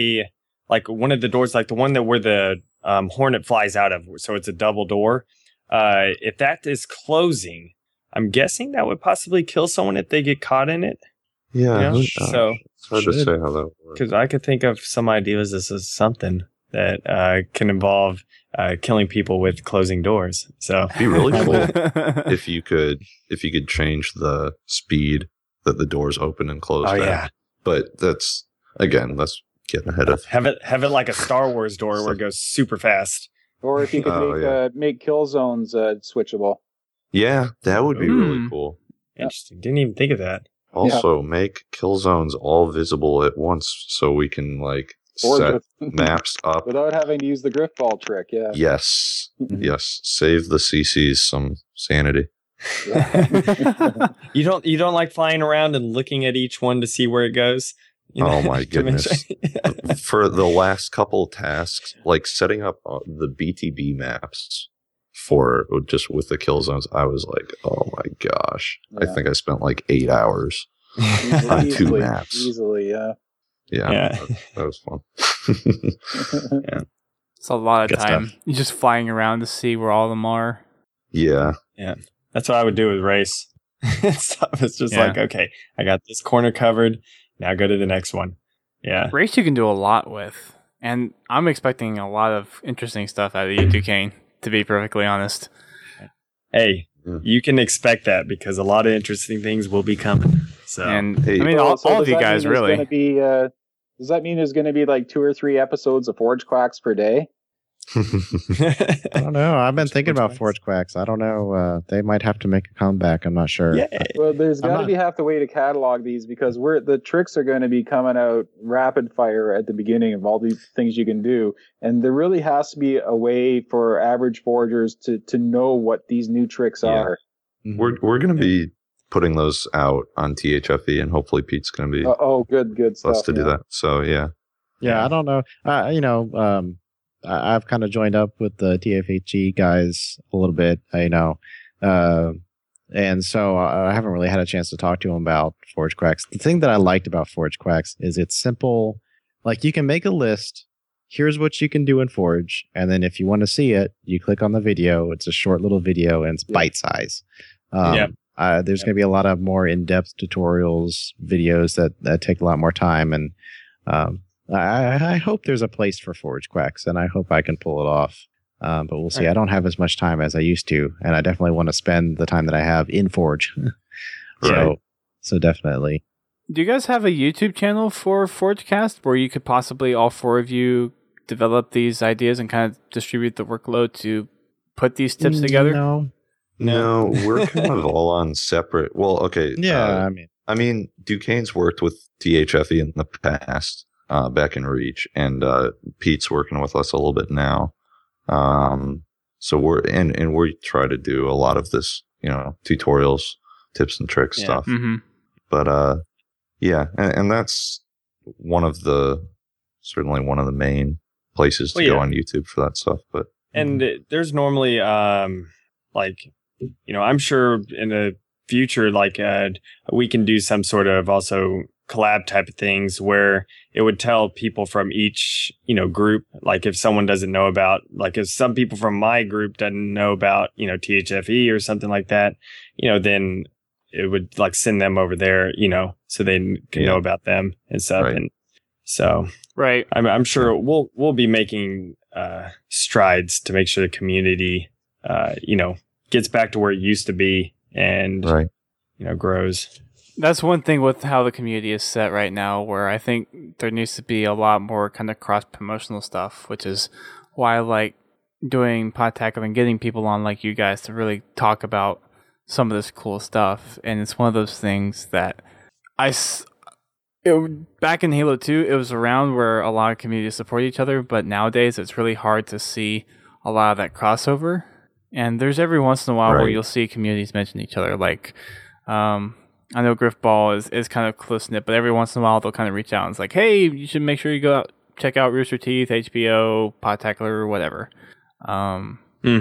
one of the doors, like the one where the Hornet flies out of, so it's a double door? If that is closing, I'm guessing that would possibly kill someone if they get caught in it. Yeah. So it's hard to say how that works. Because I could think of some ideas. This is something that can involve killing people with closing doors. So it'd be really cool if you could change the speed that the doors open and close. Oh down. yeah. But that's getting ahead of. Have it like a Star Wars door where it goes super fast. Or if you could make kill zones switchable. Yeah, that would be really cool. Interesting. Didn't even think of that. Also, make kill zones all visible at once so we can set maps up without having to use the griff ball trick. Yeah. Yes. Yes. Save the CCs some sanity. Yeah. You don't like flying around and looking at each one to see where it goes? Oh my goodness. For the last couple tasks, like setting up the BTB maps for just with the kill zones, I was like, oh my gosh. Yeah. I think I spent 8 hours on 2 maps. Easily, yeah. Yeah. That was fun. Yeah. It's a lot of time. Stuff. You're just flying around to see where all of them are. Yeah. Yeah. That's what I would do with race. It's just okay, I got this corner covered. Now go to the next one. Yeah. Race you can do a lot with. And I'm expecting a lot of interesting stuff out of you, Duquesne, to be perfectly honest. Hey, you can expect that because a lot of interesting things will be coming. So, and all of you guys really. Does that mean there's going to be 2 or 3 episodes of Forge Quacks per day? I don't know. I've been thinking about Forge Quacks. I don't know. They might have to make a comeback. I'm not sure. Yeah. Well, there's got to be half the way to catalog these because the tricks are going to be coming out rapid fire at the beginning of all these things you can do, and there really has to be a way for average forgers to know what these new tricks are. Mm-hmm. We're going to be putting those out on THFE, and hopefully Pete's going to be good stuff to do that. So yeah, I don't know. I've kind of joined up with the TFHE guys a little bit, and so I haven't really had a chance to talk to them about Forge Quacks. The thing that I liked about Forge Quacks is it's simple. You can make a list. Here's what you can do in Forge, and then if you want to see it, you click on the video. It's a short little video, and it's bite size. There's going to be a lot of more in-depth tutorials, videos that take a lot more time, and I hope there's a place for Forge Quacks, and I hope I can pull it off. But we'll see. I don't have as much time as I used to, and I definitely want to spend the time that I have in Forge. So definitely. Do you guys have a YouTube channel for ForgeCast where you could possibly, all 4 of you, develop these ideas and kind of distribute the workload to put these tips together? No, we're kind of all on separate. Well, okay. Yeah, I mean, Duquesne's worked with THFE in the past. Back in Reach, and Pete's working with us a little bit now. So we try to do a lot of this, tutorials, tips and tricks stuff. Mm-hmm. But and that's certainly one of the main places to go on YouTube for that stuff. But there's normally I'm sure in the future we can do some sort of also collab type of things where it would tell people from each, group, if someone doesn't know about, if some people from my group doesn't know about, THFE or something like that, then it would send them over there, so they can know about them and stuff. Right. And so, right. I'm sure we'll be making, strides to make sure the community, gets back to where it used to be and, grows. That's one thing with how the community is set right now, where I think there needs to be a lot more kind of cross-promotional stuff, which is why I like doing Podtacular and getting people on like you guys to really talk about some of this cool stuff. And it's one of those things that back in Halo 2, it was around where a lot of communities support each other, but nowadays it's really hard to see a lot of that crossover. And there's every once in a while where you'll see communities mention each other, like... I know Griffball is kind of close-knit, but every once in a while they'll kind of reach out and it's like, hey, you should make sure you go out, check out Rooster Teeth, HBO, Podtacular, or whatever. And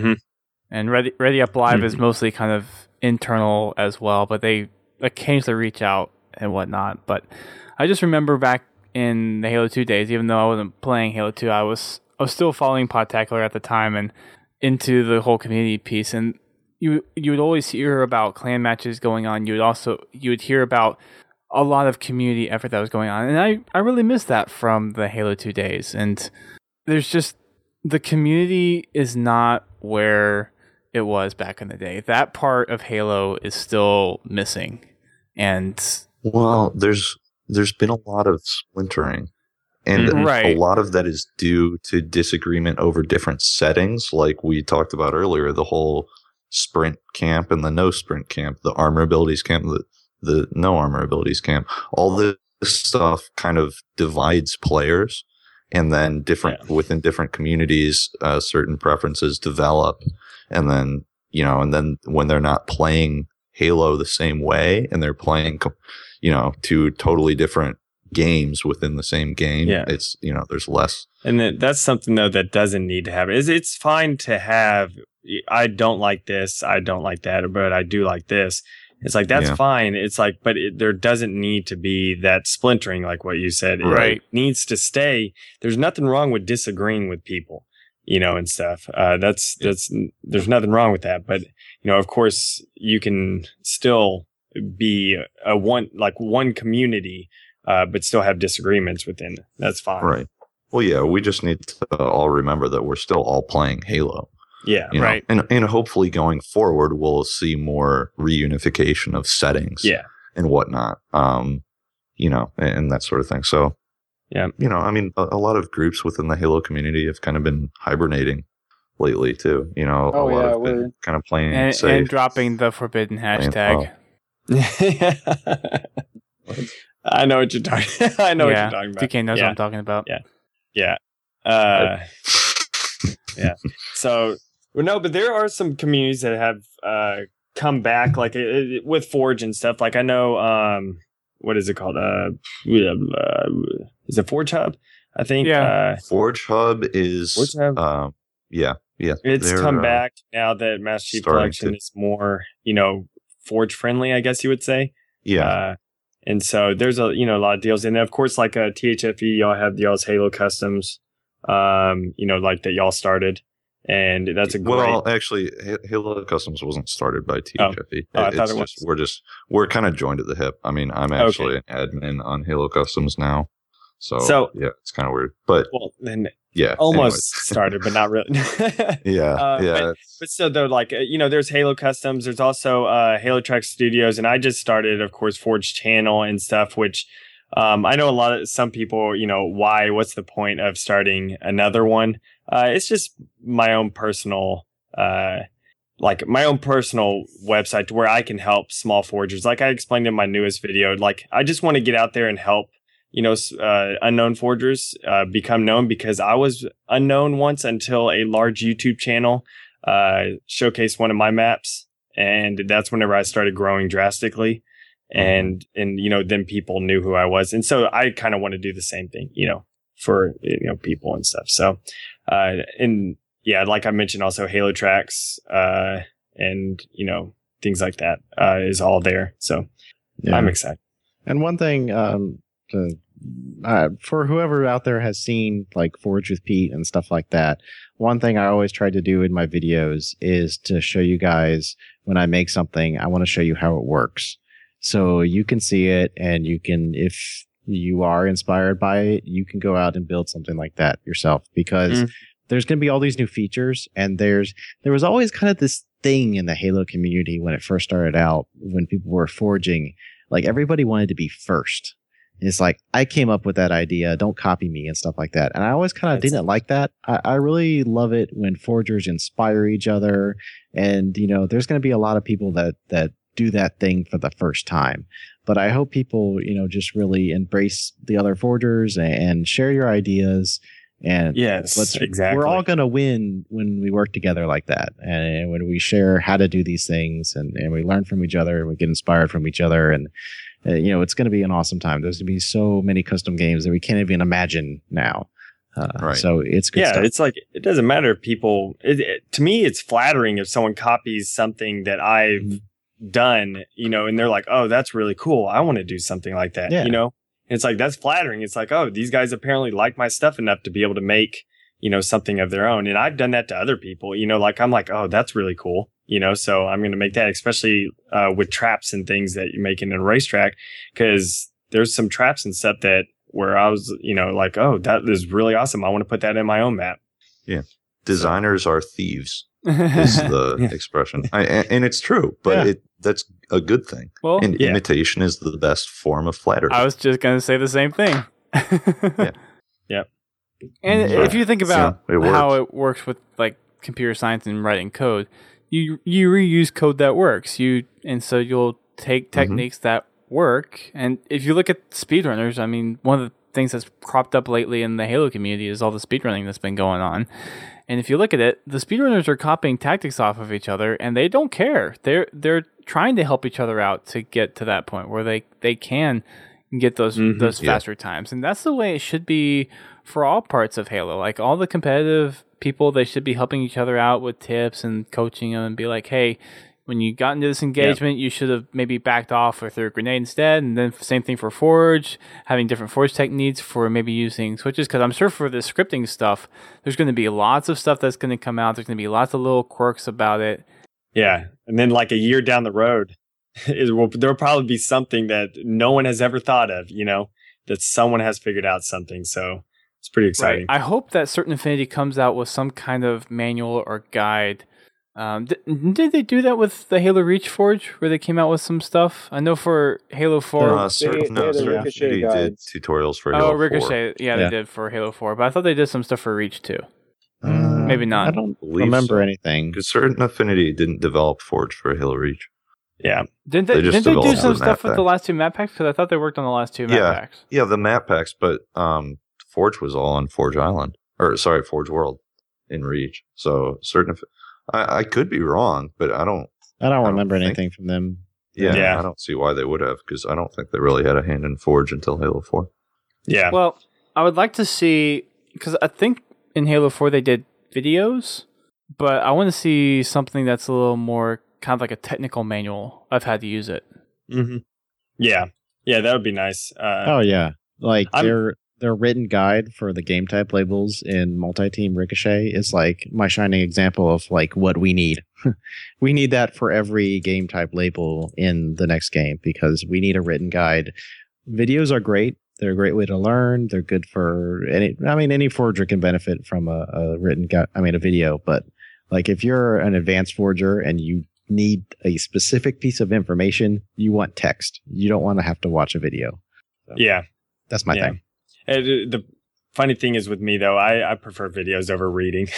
Ready Up Live is mostly kind of internal as well, but they occasionally reach out and whatnot. But I just remember back in the Halo 2 days, even though I wasn't playing Halo 2, I was still following Podtacular at the time and into the whole community piece. And you would always hear about clan matches going on. You would hear about a lot of community effort that was going on. And I really miss that from the Halo 2 days. And there's just, the community is not where it was back in the day. That part of Halo is still missing. And well, there's been a lot of splintering. And a lot of that is due to disagreement over different settings, like we talked about earlier, the whole sprint camp and the no sprint camp, the armor abilities camp, the no armor abilities camp. All this stuff kind of divides players, and then within different communities, certain preferences develop, and then when they're not playing Halo the same way and they're playing two totally different games within the same game, it's there's less. And that's something though that doesn't need to happen. It's fine to have, I don't like this, I don't like that, but I do like this. It's like, that's fine. It's like, but there doesn't need to be that splintering, like what you said. It needs to stay. There's nothing wrong with disagreeing with people, and stuff. There's nothing wrong with that. But, of course, you can still be one community, but still have disagreements within. That's fine. Right. Well, yeah, we just need to all remember that we're still all playing Halo. Yeah, right. And hopefully going forward, we'll see more reunification of settings and whatnot, and that sort of thing. So, a lot of groups within the Halo community have kind of been hibernating lately, too. A lot of been kind of playing safe. And dropping the forbidden hashtag. I know what you're talking I know what you're talking about. DK knows what I'm talking about. Yeah. Yeah. So, but there are some communities that have come back, like with Forge and stuff. Like I know, what is it called? Is it Forge Hub? I think. Yeah. Forge Hub is. Forge Hub? Yeah. It's come back now that Master Chief Collection is more, Forge friendly, I guess you would say. Yeah. And so there's a lot of deals, and of course, like THFE, y'all have y'all's Halo Customs, like that y'all started, and that's a great. Well, actually, Halo Customs wasn't started by THFE. I thought it was. We're kind of joined at the hip. I mean, I'm actually an admin on Halo Customs now, so yeah, it's kind of weird, but almost started, but not really. But still, though, like there's Halo Customs. There's also Halo Track Studios, and I just started, of course, Forge Channel and stuff. Which I know some people, what's the point of starting another one? It's just my own personal, my own personal website to where I can help small forgers. Like I explained in my newest video, like I just want to get out there and help. Unknown forgers become known, because I was unknown once until a large YouTube channel showcased one of my maps, and that's whenever I started growing drastically, and then people knew who I was, and so I kind of want to do the same thing, for people and stuff. So, like I mentioned, also Halo Tracks, and things like that is all there. So I'm excited. And one thing. For whoever out there has seen like Forge with Pete and stuff like that, one thing I always try to do in my videos is to show you guys when I make something, I want to show you how it works. So you can see it, and you can, if you are inspired by it, you can go out and build something like that yourself, because there's going to be all these new features, and there was always kind of this thing in the Halo community when it first started out, when people were forging. Like everybody wanted to be first. It's like, I came up with that idea, don't copy me and stuff like that. And I always kind of didn't like that. I really love it when forgers inspire each other. And, there's going to be a lot of people that do that thing for the first time. But I hope people, just really embrace the other forgers and share your ideas. And yes, exactly. We're all going to win when we work together like that. And when we share how to do these things and we learn from each other and we get inspired from each other. And, it's going to be an awesome time. There's going to be so many custom games that we can't even imagine now. Right. So it's good stuff. It's like, it doesn't matter if people, to me, it's flattering if someone copies something that I've done, and they're like, oh, that's really cool. I want to do something like that, It's like, that's flattering. It's like, oh, these guys apparently like my stuff enough to be able to make, something of their own. And I've done that to other people, like, I'm like, oh, that's really cool. So I'm going to make that, especially with traps and things that you make in a racetrack, because there's some traps and stuff that where I was, like, oh, that is really awesome. I want to put that in my own map. Yeah. Designers are thieves is the expression. And it's true, but that's a good thing. Well, and imitation is the best form of flattery. I was just going to say the same thing. Yeah. And if you think about how it works with like computer science and writing code, you reuse code that works. So you'll take techniques that work. And if you look at speedrunners, I mean, one of the things that's cropped up lately in the Halo community is all the speedrunning that's been going on. And if you look at it, the speedrunners are copying tactics off of each other, and they don't care. They're trying to help each other out to get to that point where they can get those faster times. And that's the way it should be for all parts of Halo. Like all the competitive people, they should be helping each other out with tips and coaching them and be like, hey, when you got into this engagement, you should have maybe backed off or threw a grenade instead. And then same thing for Forge, having different Forge techniques for maybe using switches. Because I'm sure for the scripting stuff, there's going to be lots of stuff that's going to come out. There's going to be lots of little quirks about it. Yeah. And then like a year down the road, there'll probably be something that no one has ever thought of, that someone has figured out something. So it's pretty exciting. Right. I hope that Certain Affinity comes out with some kind of manual or guide. Did they do that with the Halo Reach Forge, where they came out with some stuff? I know for Halo 4... Certain Affinity did tutorials for Halo 4. Oh, Ricochet. Yeah, they did for Halo 4. But I thought they did some stuff for Reach, too. Maybe not. I don't remember anything. Because Certain Affinity didn't develop Forge for Halo Reach. Yeah. Didn't they do some stuff with the last two map packs? Because I thought they worked on the last two map packs. Yeah, the map packs, but Forge was all on Forge Island. Forge World in Reach. So I could be wrong, but I don't remember anything from them. Yeah, I don't see why they would have, because I don't think they really had a hand in Forge until Halo 4. Yeah. Well, I would like to see, because I think in Halo 4 they did videos, but I want to see something that's a little more kind of like a technical manual of how to use it. Mm-hmm. Yeah, that would be nice. Like their written guide for the game type labels in multi-team Ricochet is like my shining example of like what we need. We need that for every game type label in the next game, because we need a written guide. Videos are great. They're a great way to learn. They're good for any forger can benefit from a written guide. A video, but like if you're an advanced forger and you need a specific piece of information, you want text. You don't want to have to watch a video. So, that's my thing. The funny thing is with me though, I prefer videos over reading.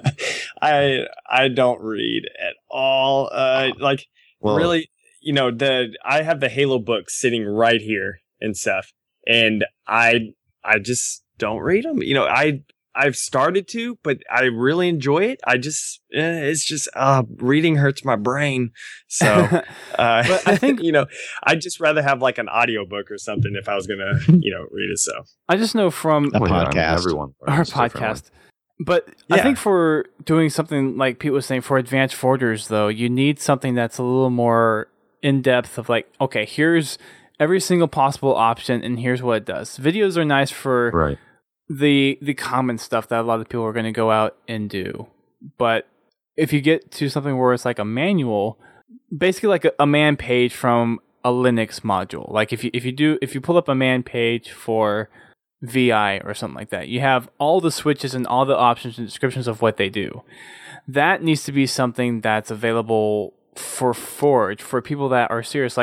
I don't read at all. Really, I have the Halo books sitting right here and stuff, and I just don't read them. I've started to, but I really enjoy it. It's just reading hurts my brain. So, but I think I'd just rather have like an audiobook or something if I was gonna read it. So I just know from a podcast, our podcast. But I think for doing something like Pete was saying for advanced forgers, though, you need something that's a little more in depth. Of like, okay, here's every single possible option, and here's what it does. Videos are nice for the common stuff that a lot of people are going to go out and do. But if you get to something where it's like a manual, basically like a man page from a Linux module, like if you pull up a man page for VI or something like that, you have all the switches and all the options and descriptions of what they do. That needs to be something that's available for Forge, for people that are serious. Like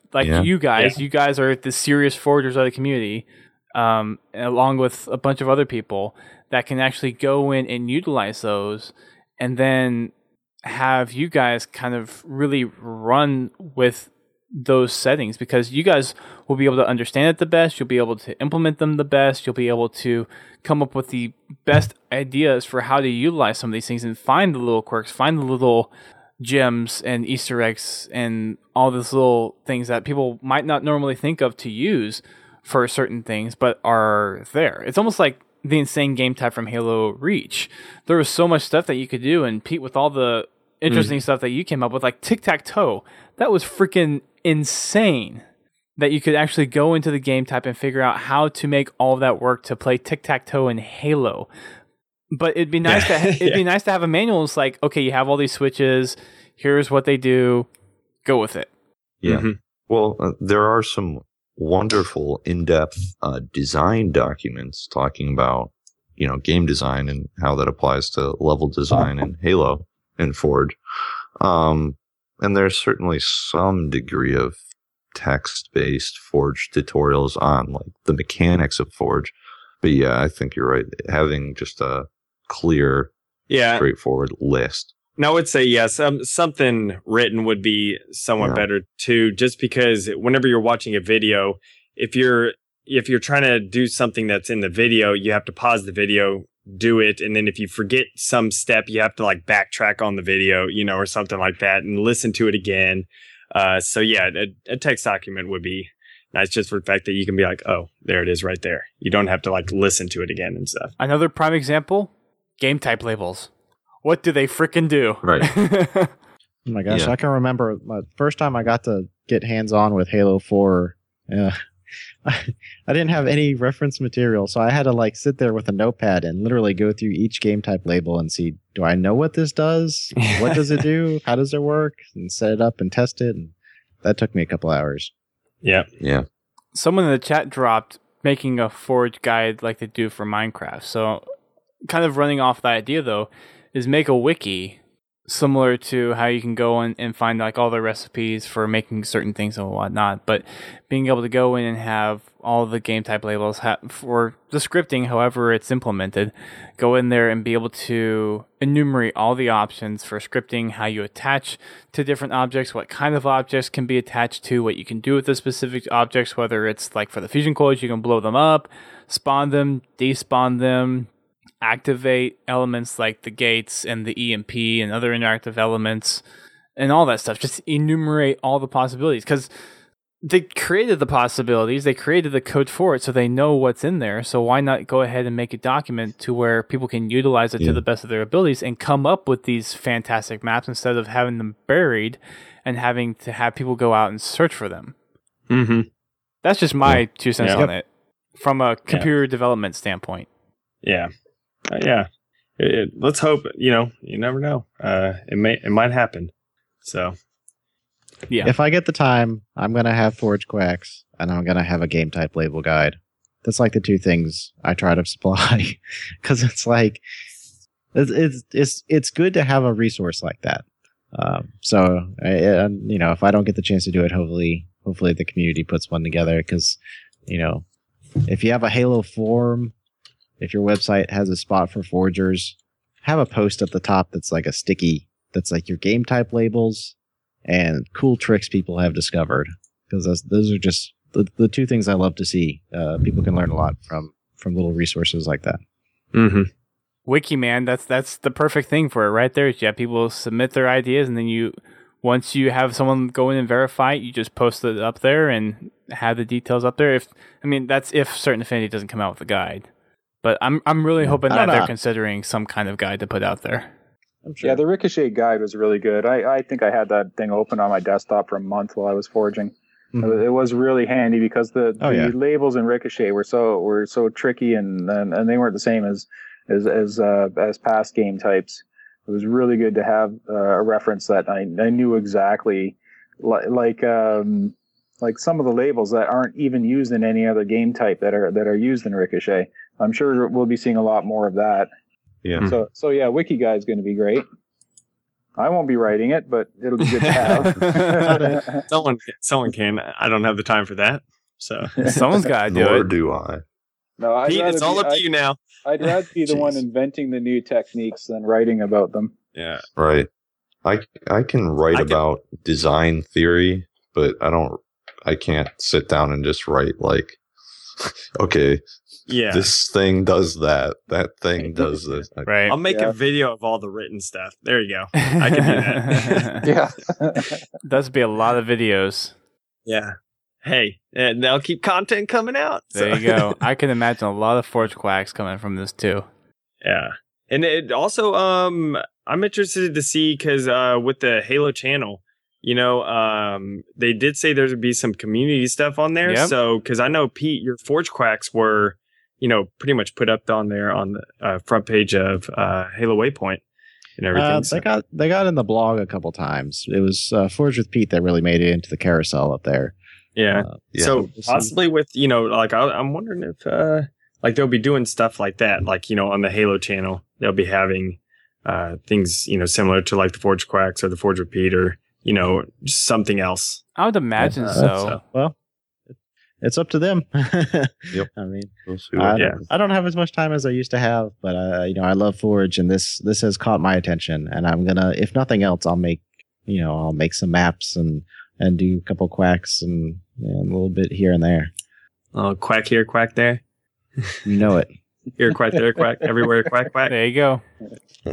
like you guys are the serious forgers of the community, along with a bunch of other people that can actually go in and utilize those, and then have you guys kind of really run with those settings, because you guys will be able to understand it the best, you'll be able to implement them the best, you'll be able to come up with the best ideas for how to utilize some of these things and find the little quirks, find the little gems and Easter eggs and all these little things that people might not normally think of to use for certain things, but are there. It's almost like the insane game type from Halo Reach. There was so much stuff that you could do, and Pete, with all the interesting stuff that you came up with, like tic-tac-toe, that was freaking insane that you could actually go into the game type and figure out how to make all of that work to play tic-tac-toe in Halo. But it'd be nice be nice to have a manual. It's like, okay, you have all these switches, here's what they do, go with it. Yeah. Well, there are some wonderful in-depth design documents talking about, game design and how that applies to level design in Halo and Forge. And there's certainly some degree of text-based Forge tutorials on like the mechanics of Forge. But yeah, I think you're right. Having just a clear, straightforward list. Now I would say yes. Something written would be somewhat better too, just because whenever you're watching a video, if you're trying to do something that's in the video, you have to pause the video, do it, and then if you forget some step, you have to like backtrack on the video, or something like that, and listen to it again. So yeah, a text document would be nice, just for the fact that you can be like, oh, there it is right there. You don't have to like listen to it again and stuff. Another prime example, game type labels. What do they frickin' do? Right. Oh my gosh, I can remember my first time I got to get hands-on with Halo 4. I didn't have any reference material, so I had to like sit there with a notepad and literally go through each game type label and see, do I know what this does? What does it do? How does it work? And set it up and test it. And that took me a couple hours. Yeah. Yeah. Someone in the chat dropped making a Forge guide like they do for Minecraft. So kind of running off that idea, though, is make a wiki similar to how you can go in and find like all the recipes for making certain things and whatnot, but being able to go in and have all the game type labels for the scripting, however it's implemented, go in there and be able to enumerate all the options for scripting, how you attach to different objects, what kind of objects can be attached to, what you can do with the specific objects, whether it's like for the fusion coils, you can blow them up, spawn them, despawn them, activate elements like the gates and the EMP and other interactive elements and all that stuff. Just enumerate all the possibilities, because they created the possibilities, they created the code for it, so they know what's in there. So why not go ahead and make a document to where people can utilize it to the best of their abilities and come up with these fantastic maps instead of having them buried and having to have people go out and search for them. That's just my 2 cents on it from a computer development standpoint. Yeah. Let's hope. You never know. It might happen. So, yeah. If I get the time, I'm gonna have Forge Quacks, and I'm gonna have a game type label guide. That's like the two things I try to supply, because it's like it's good to have a resource like that. So if I don't get the chance to do it, hopefully the community puts one together, because if you have a Halo forum. If your website has a spot for forgers, have a post at the top that's like a sticky, that's like your game type labels and cool tricks people have discovered. Because those are just the two things I love to see. People can learn a lot from little resources like that. Wiki, man, that's the perfect thing for it right there. You have people submit their ideas, and then once you have someone go in and verify it, you just post it up there and have the details up there. That's if Certain Affinity doesn't come out with a guide. But I'm really hoping that they're considering some kind of guide to put out there. I'm sure. Yeah, the Ricochet guide was really good. I think I had that thing open on my desktop for a month while I was forging. It was really handy because the labels in Ricochet were so tricky and they weren't the same as past game types. It was really good to have a reference that I knew exactly, like some of the labels that aren't even used in any other game type that are used in Ricochet. I'm sure we'll be seeing a lot more of that. Yeah. So yeah, Wiki Guide is going to be great. I won't be writing it, but it'll be good to have. Someone can. I don't have the time for that. So someone's got to do Nor it. do I. No, Pete, it's all up to you now. I'd rather be the one inventing the new techniques than writing about them. Yeah. Right. I can write about design theory, but I can't sit down and just write like, okay, this thing does that thing does this. Right. I'll make a video of all the written stuff. There you go. I can do that. Yeah. That's be a lot of videos. Yeah. Hey, and they'll keep content coming out. So. There you go. I can imagine a lot of Forge Quacks coming from this too. Yeah. And it also, I'm interested to see because with the Halo channel, they did say there would be some community stuff on there. Yep. So, because I know, Pete, your Forge Quacks were, pretty much put up on there on the front page of Halo Waypoint and everything. They got in the blog a couple times. It was Forge with Pete that really made it into the carousel up there. Yeah. So possibly with, I'm wondering if they'll be doing stuff like that, on the Halo channel, they'll be having things, similar to like the Forge Quacks or the Forge with Pete or, just something else. I would imagine so. Well, it's up to them. Yep. I mean, we'll see I don't have as much time as I used to have, but I love Forge, and this has caught my attention. And I'm gonna, if nothing else, I'll make some maps and do a couple quacks and a little bit here and there. Oh, quack here, quack there. You know it. Here, quack there, quack everywhere, quack, quack. There you go. All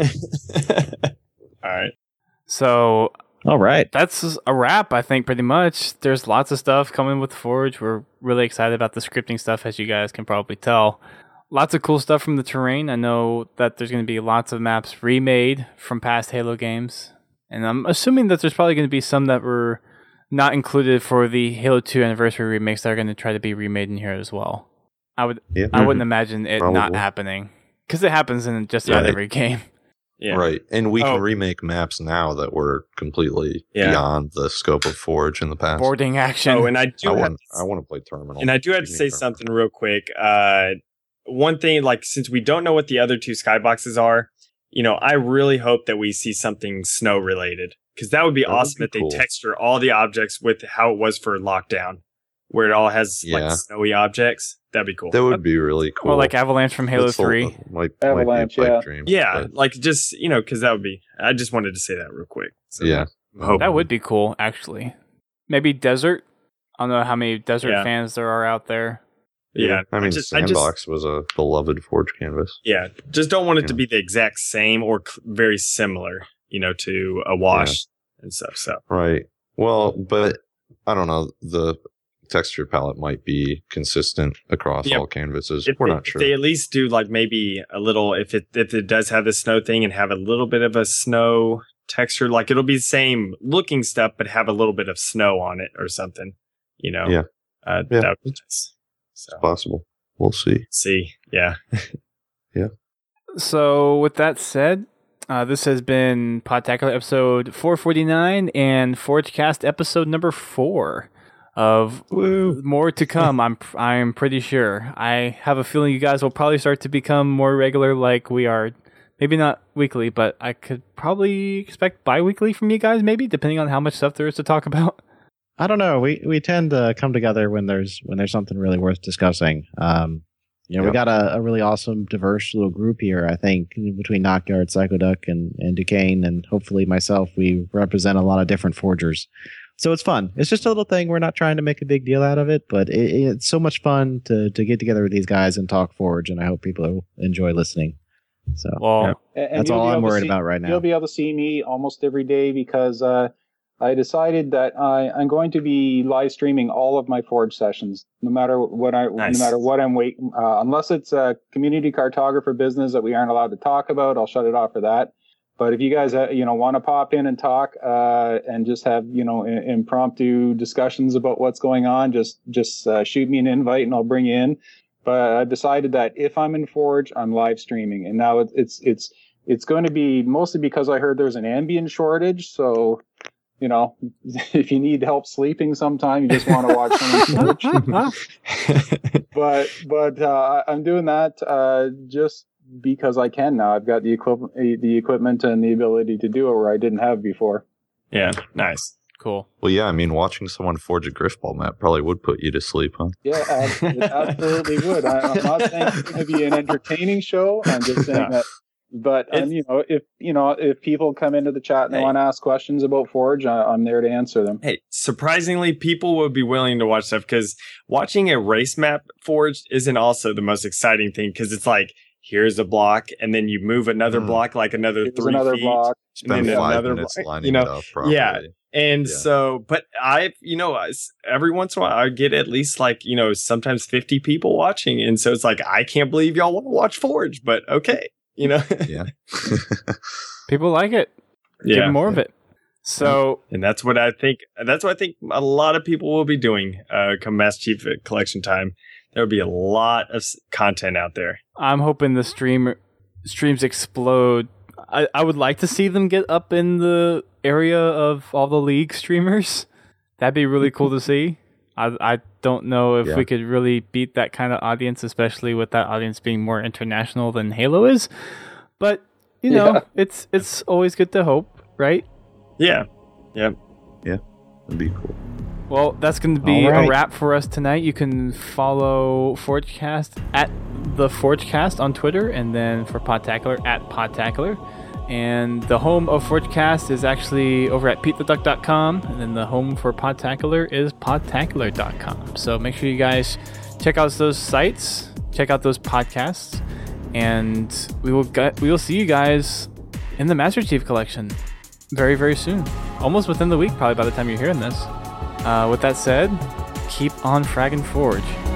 right. So. All right. That's a wrap, I think, pretty much. There's lots of stuff coming with Forge. We're really excited about the scripting stuff, as you guys can probably tell. Lots of cool stuff from the terrain. I know that there's going to be lots of maps remade from past Halo games. And I'm assuming that there's probably going to be some that were not included for the Halo 2 anniversary remakes that are going to try to be remade in here as well. I wouldn't imagine it not happening. Because it happens in just about every game. Yeah. Right. And we can remake maps now that were completely beyond the scope of Forge in the past. Boarding action. Oh, and I want to play Terminal. And I do have to say something real quick. One thing, since we don't know what the other two skyboxes are, I really hope that we see something snow related. Because that would be awesome if they texture all the objects with how it was for Lockdown, where it all has snowy objects. That'd be cool. That would be really cool. Or like Avalanche from Halo 3. Avalanche, might be a pipe dream. Yeah, just, because that would be... I just wanted to say that real quick. So that would be cool, actually. Maybe Desert. I don't know how many Desert fans there are out there. Yeah. I mean, Sandbox was a beloved Forge canvas. Yeah. Just don't want it to be the exact same or very similar, to a wash and stuff. So. Right. Well, but I don't know. The texture palette might be consistent across all canvases. We're not sure. They at least do maybe a little, if it does have the snow thing and have a little bit of a snow texture, it'll be the same looking stuff, but have a little bit of snow on it or something, Yeah. That would be nice. So. It's possible. We'll see. Yeah. Yeah. So with that said, this has been Podtacular episode 449 and ForgeCast episode number 4. Of more to come, I'm pretty sure. I have a feeling you guys will probably start to become more regular like we are. Maybe not weekly, but I could probably expect bi-weekly from you guys, maybe, depending on how much stuff there is to talk about. I don't know. We tend to come together when there's something really worth discussing. We got a really awesome, diverse little group here, I think, between Knockyard, Psychoduck, and Duquesne, and hopefully myself. We represent a lot of different forgers. So it's fun. It's just a little thing. We're not trying to make a big deal out of it, but it's so much fun to get together with these guys and talk Forge, and I hope people enjoy listening. So that's all I'm worried about right now. You'll be able to see me almost every day because I decided that I'm going to be live streaming all of my Forge sessions, no matter what I'm waiting. Unless it's a community cartographer business that we aren't allowed to talk about, I'll shut it off for that. But if you guys, want to pop in and talk and just have, impromptu discussions about what's going on, just shoot me an invite and I'll bring you in. But I've decided that if I'm in Forge, I'm live streaming, and now it's going to be mostly because I heard there's an Ambien shortage. So, if you need help sleeping sometime, you just want to watch someone Forge. but I'm doing that just because I can now. I've got the equipment and the ability to do it where I didn't have before. Yeah, nice. Cool. Well, yeah, I mean, watching someone forge a Griffball map probably would put you to sleep, huh? Yeah, it absolutely would. I'm not saying it's going to be an entertaining show. I'm just saying that. But if people come into the chat and they want to ask questions about Forge, I'm there to answer them. Hey, surprisingly, people would be willing to watch stuff because watching a race map forged isn't also the most exciting thing because it's like, here's a block, and then you move another block like another 3 feet. Block. Spend 5 minutes lining it up properly. Yeah. And so, but every once in a while, I get at least sometimes 50 people watching. And so it's like, I can't believe y'all want to watch Forge, but okay, Yeah. People like it. Yeah. Give more of it. So, and that's what I think a lot of people will be doing come Master Chief Collection time. There will be a lot of content out there. I'm hoping the streams explode. I would like to see them get up in the area of all the League streamers. That'd be really cool to see. I don't know if we could really beat that kind of audience, especially with that audience being more international than Halo is. But, it's always good to hope, right? Yeah. Yeah, that'd be cool. Well, that's going to be a wrap for us tonight. You can follow Forgecast at the Forgecast on Twitter, and then for Podtacular at Podtacular. And the home of Forgecast is actually over at PeteTheDuck.com, and then the home for Podtacular is Podtacular.com. So make sure you guys check out those sites, check out those podcasts, and we will see you guys in the Master Chief Collection very, very soon. Almost within the week, probably by the time you're hearing this. With that said, keep on fragging Forge.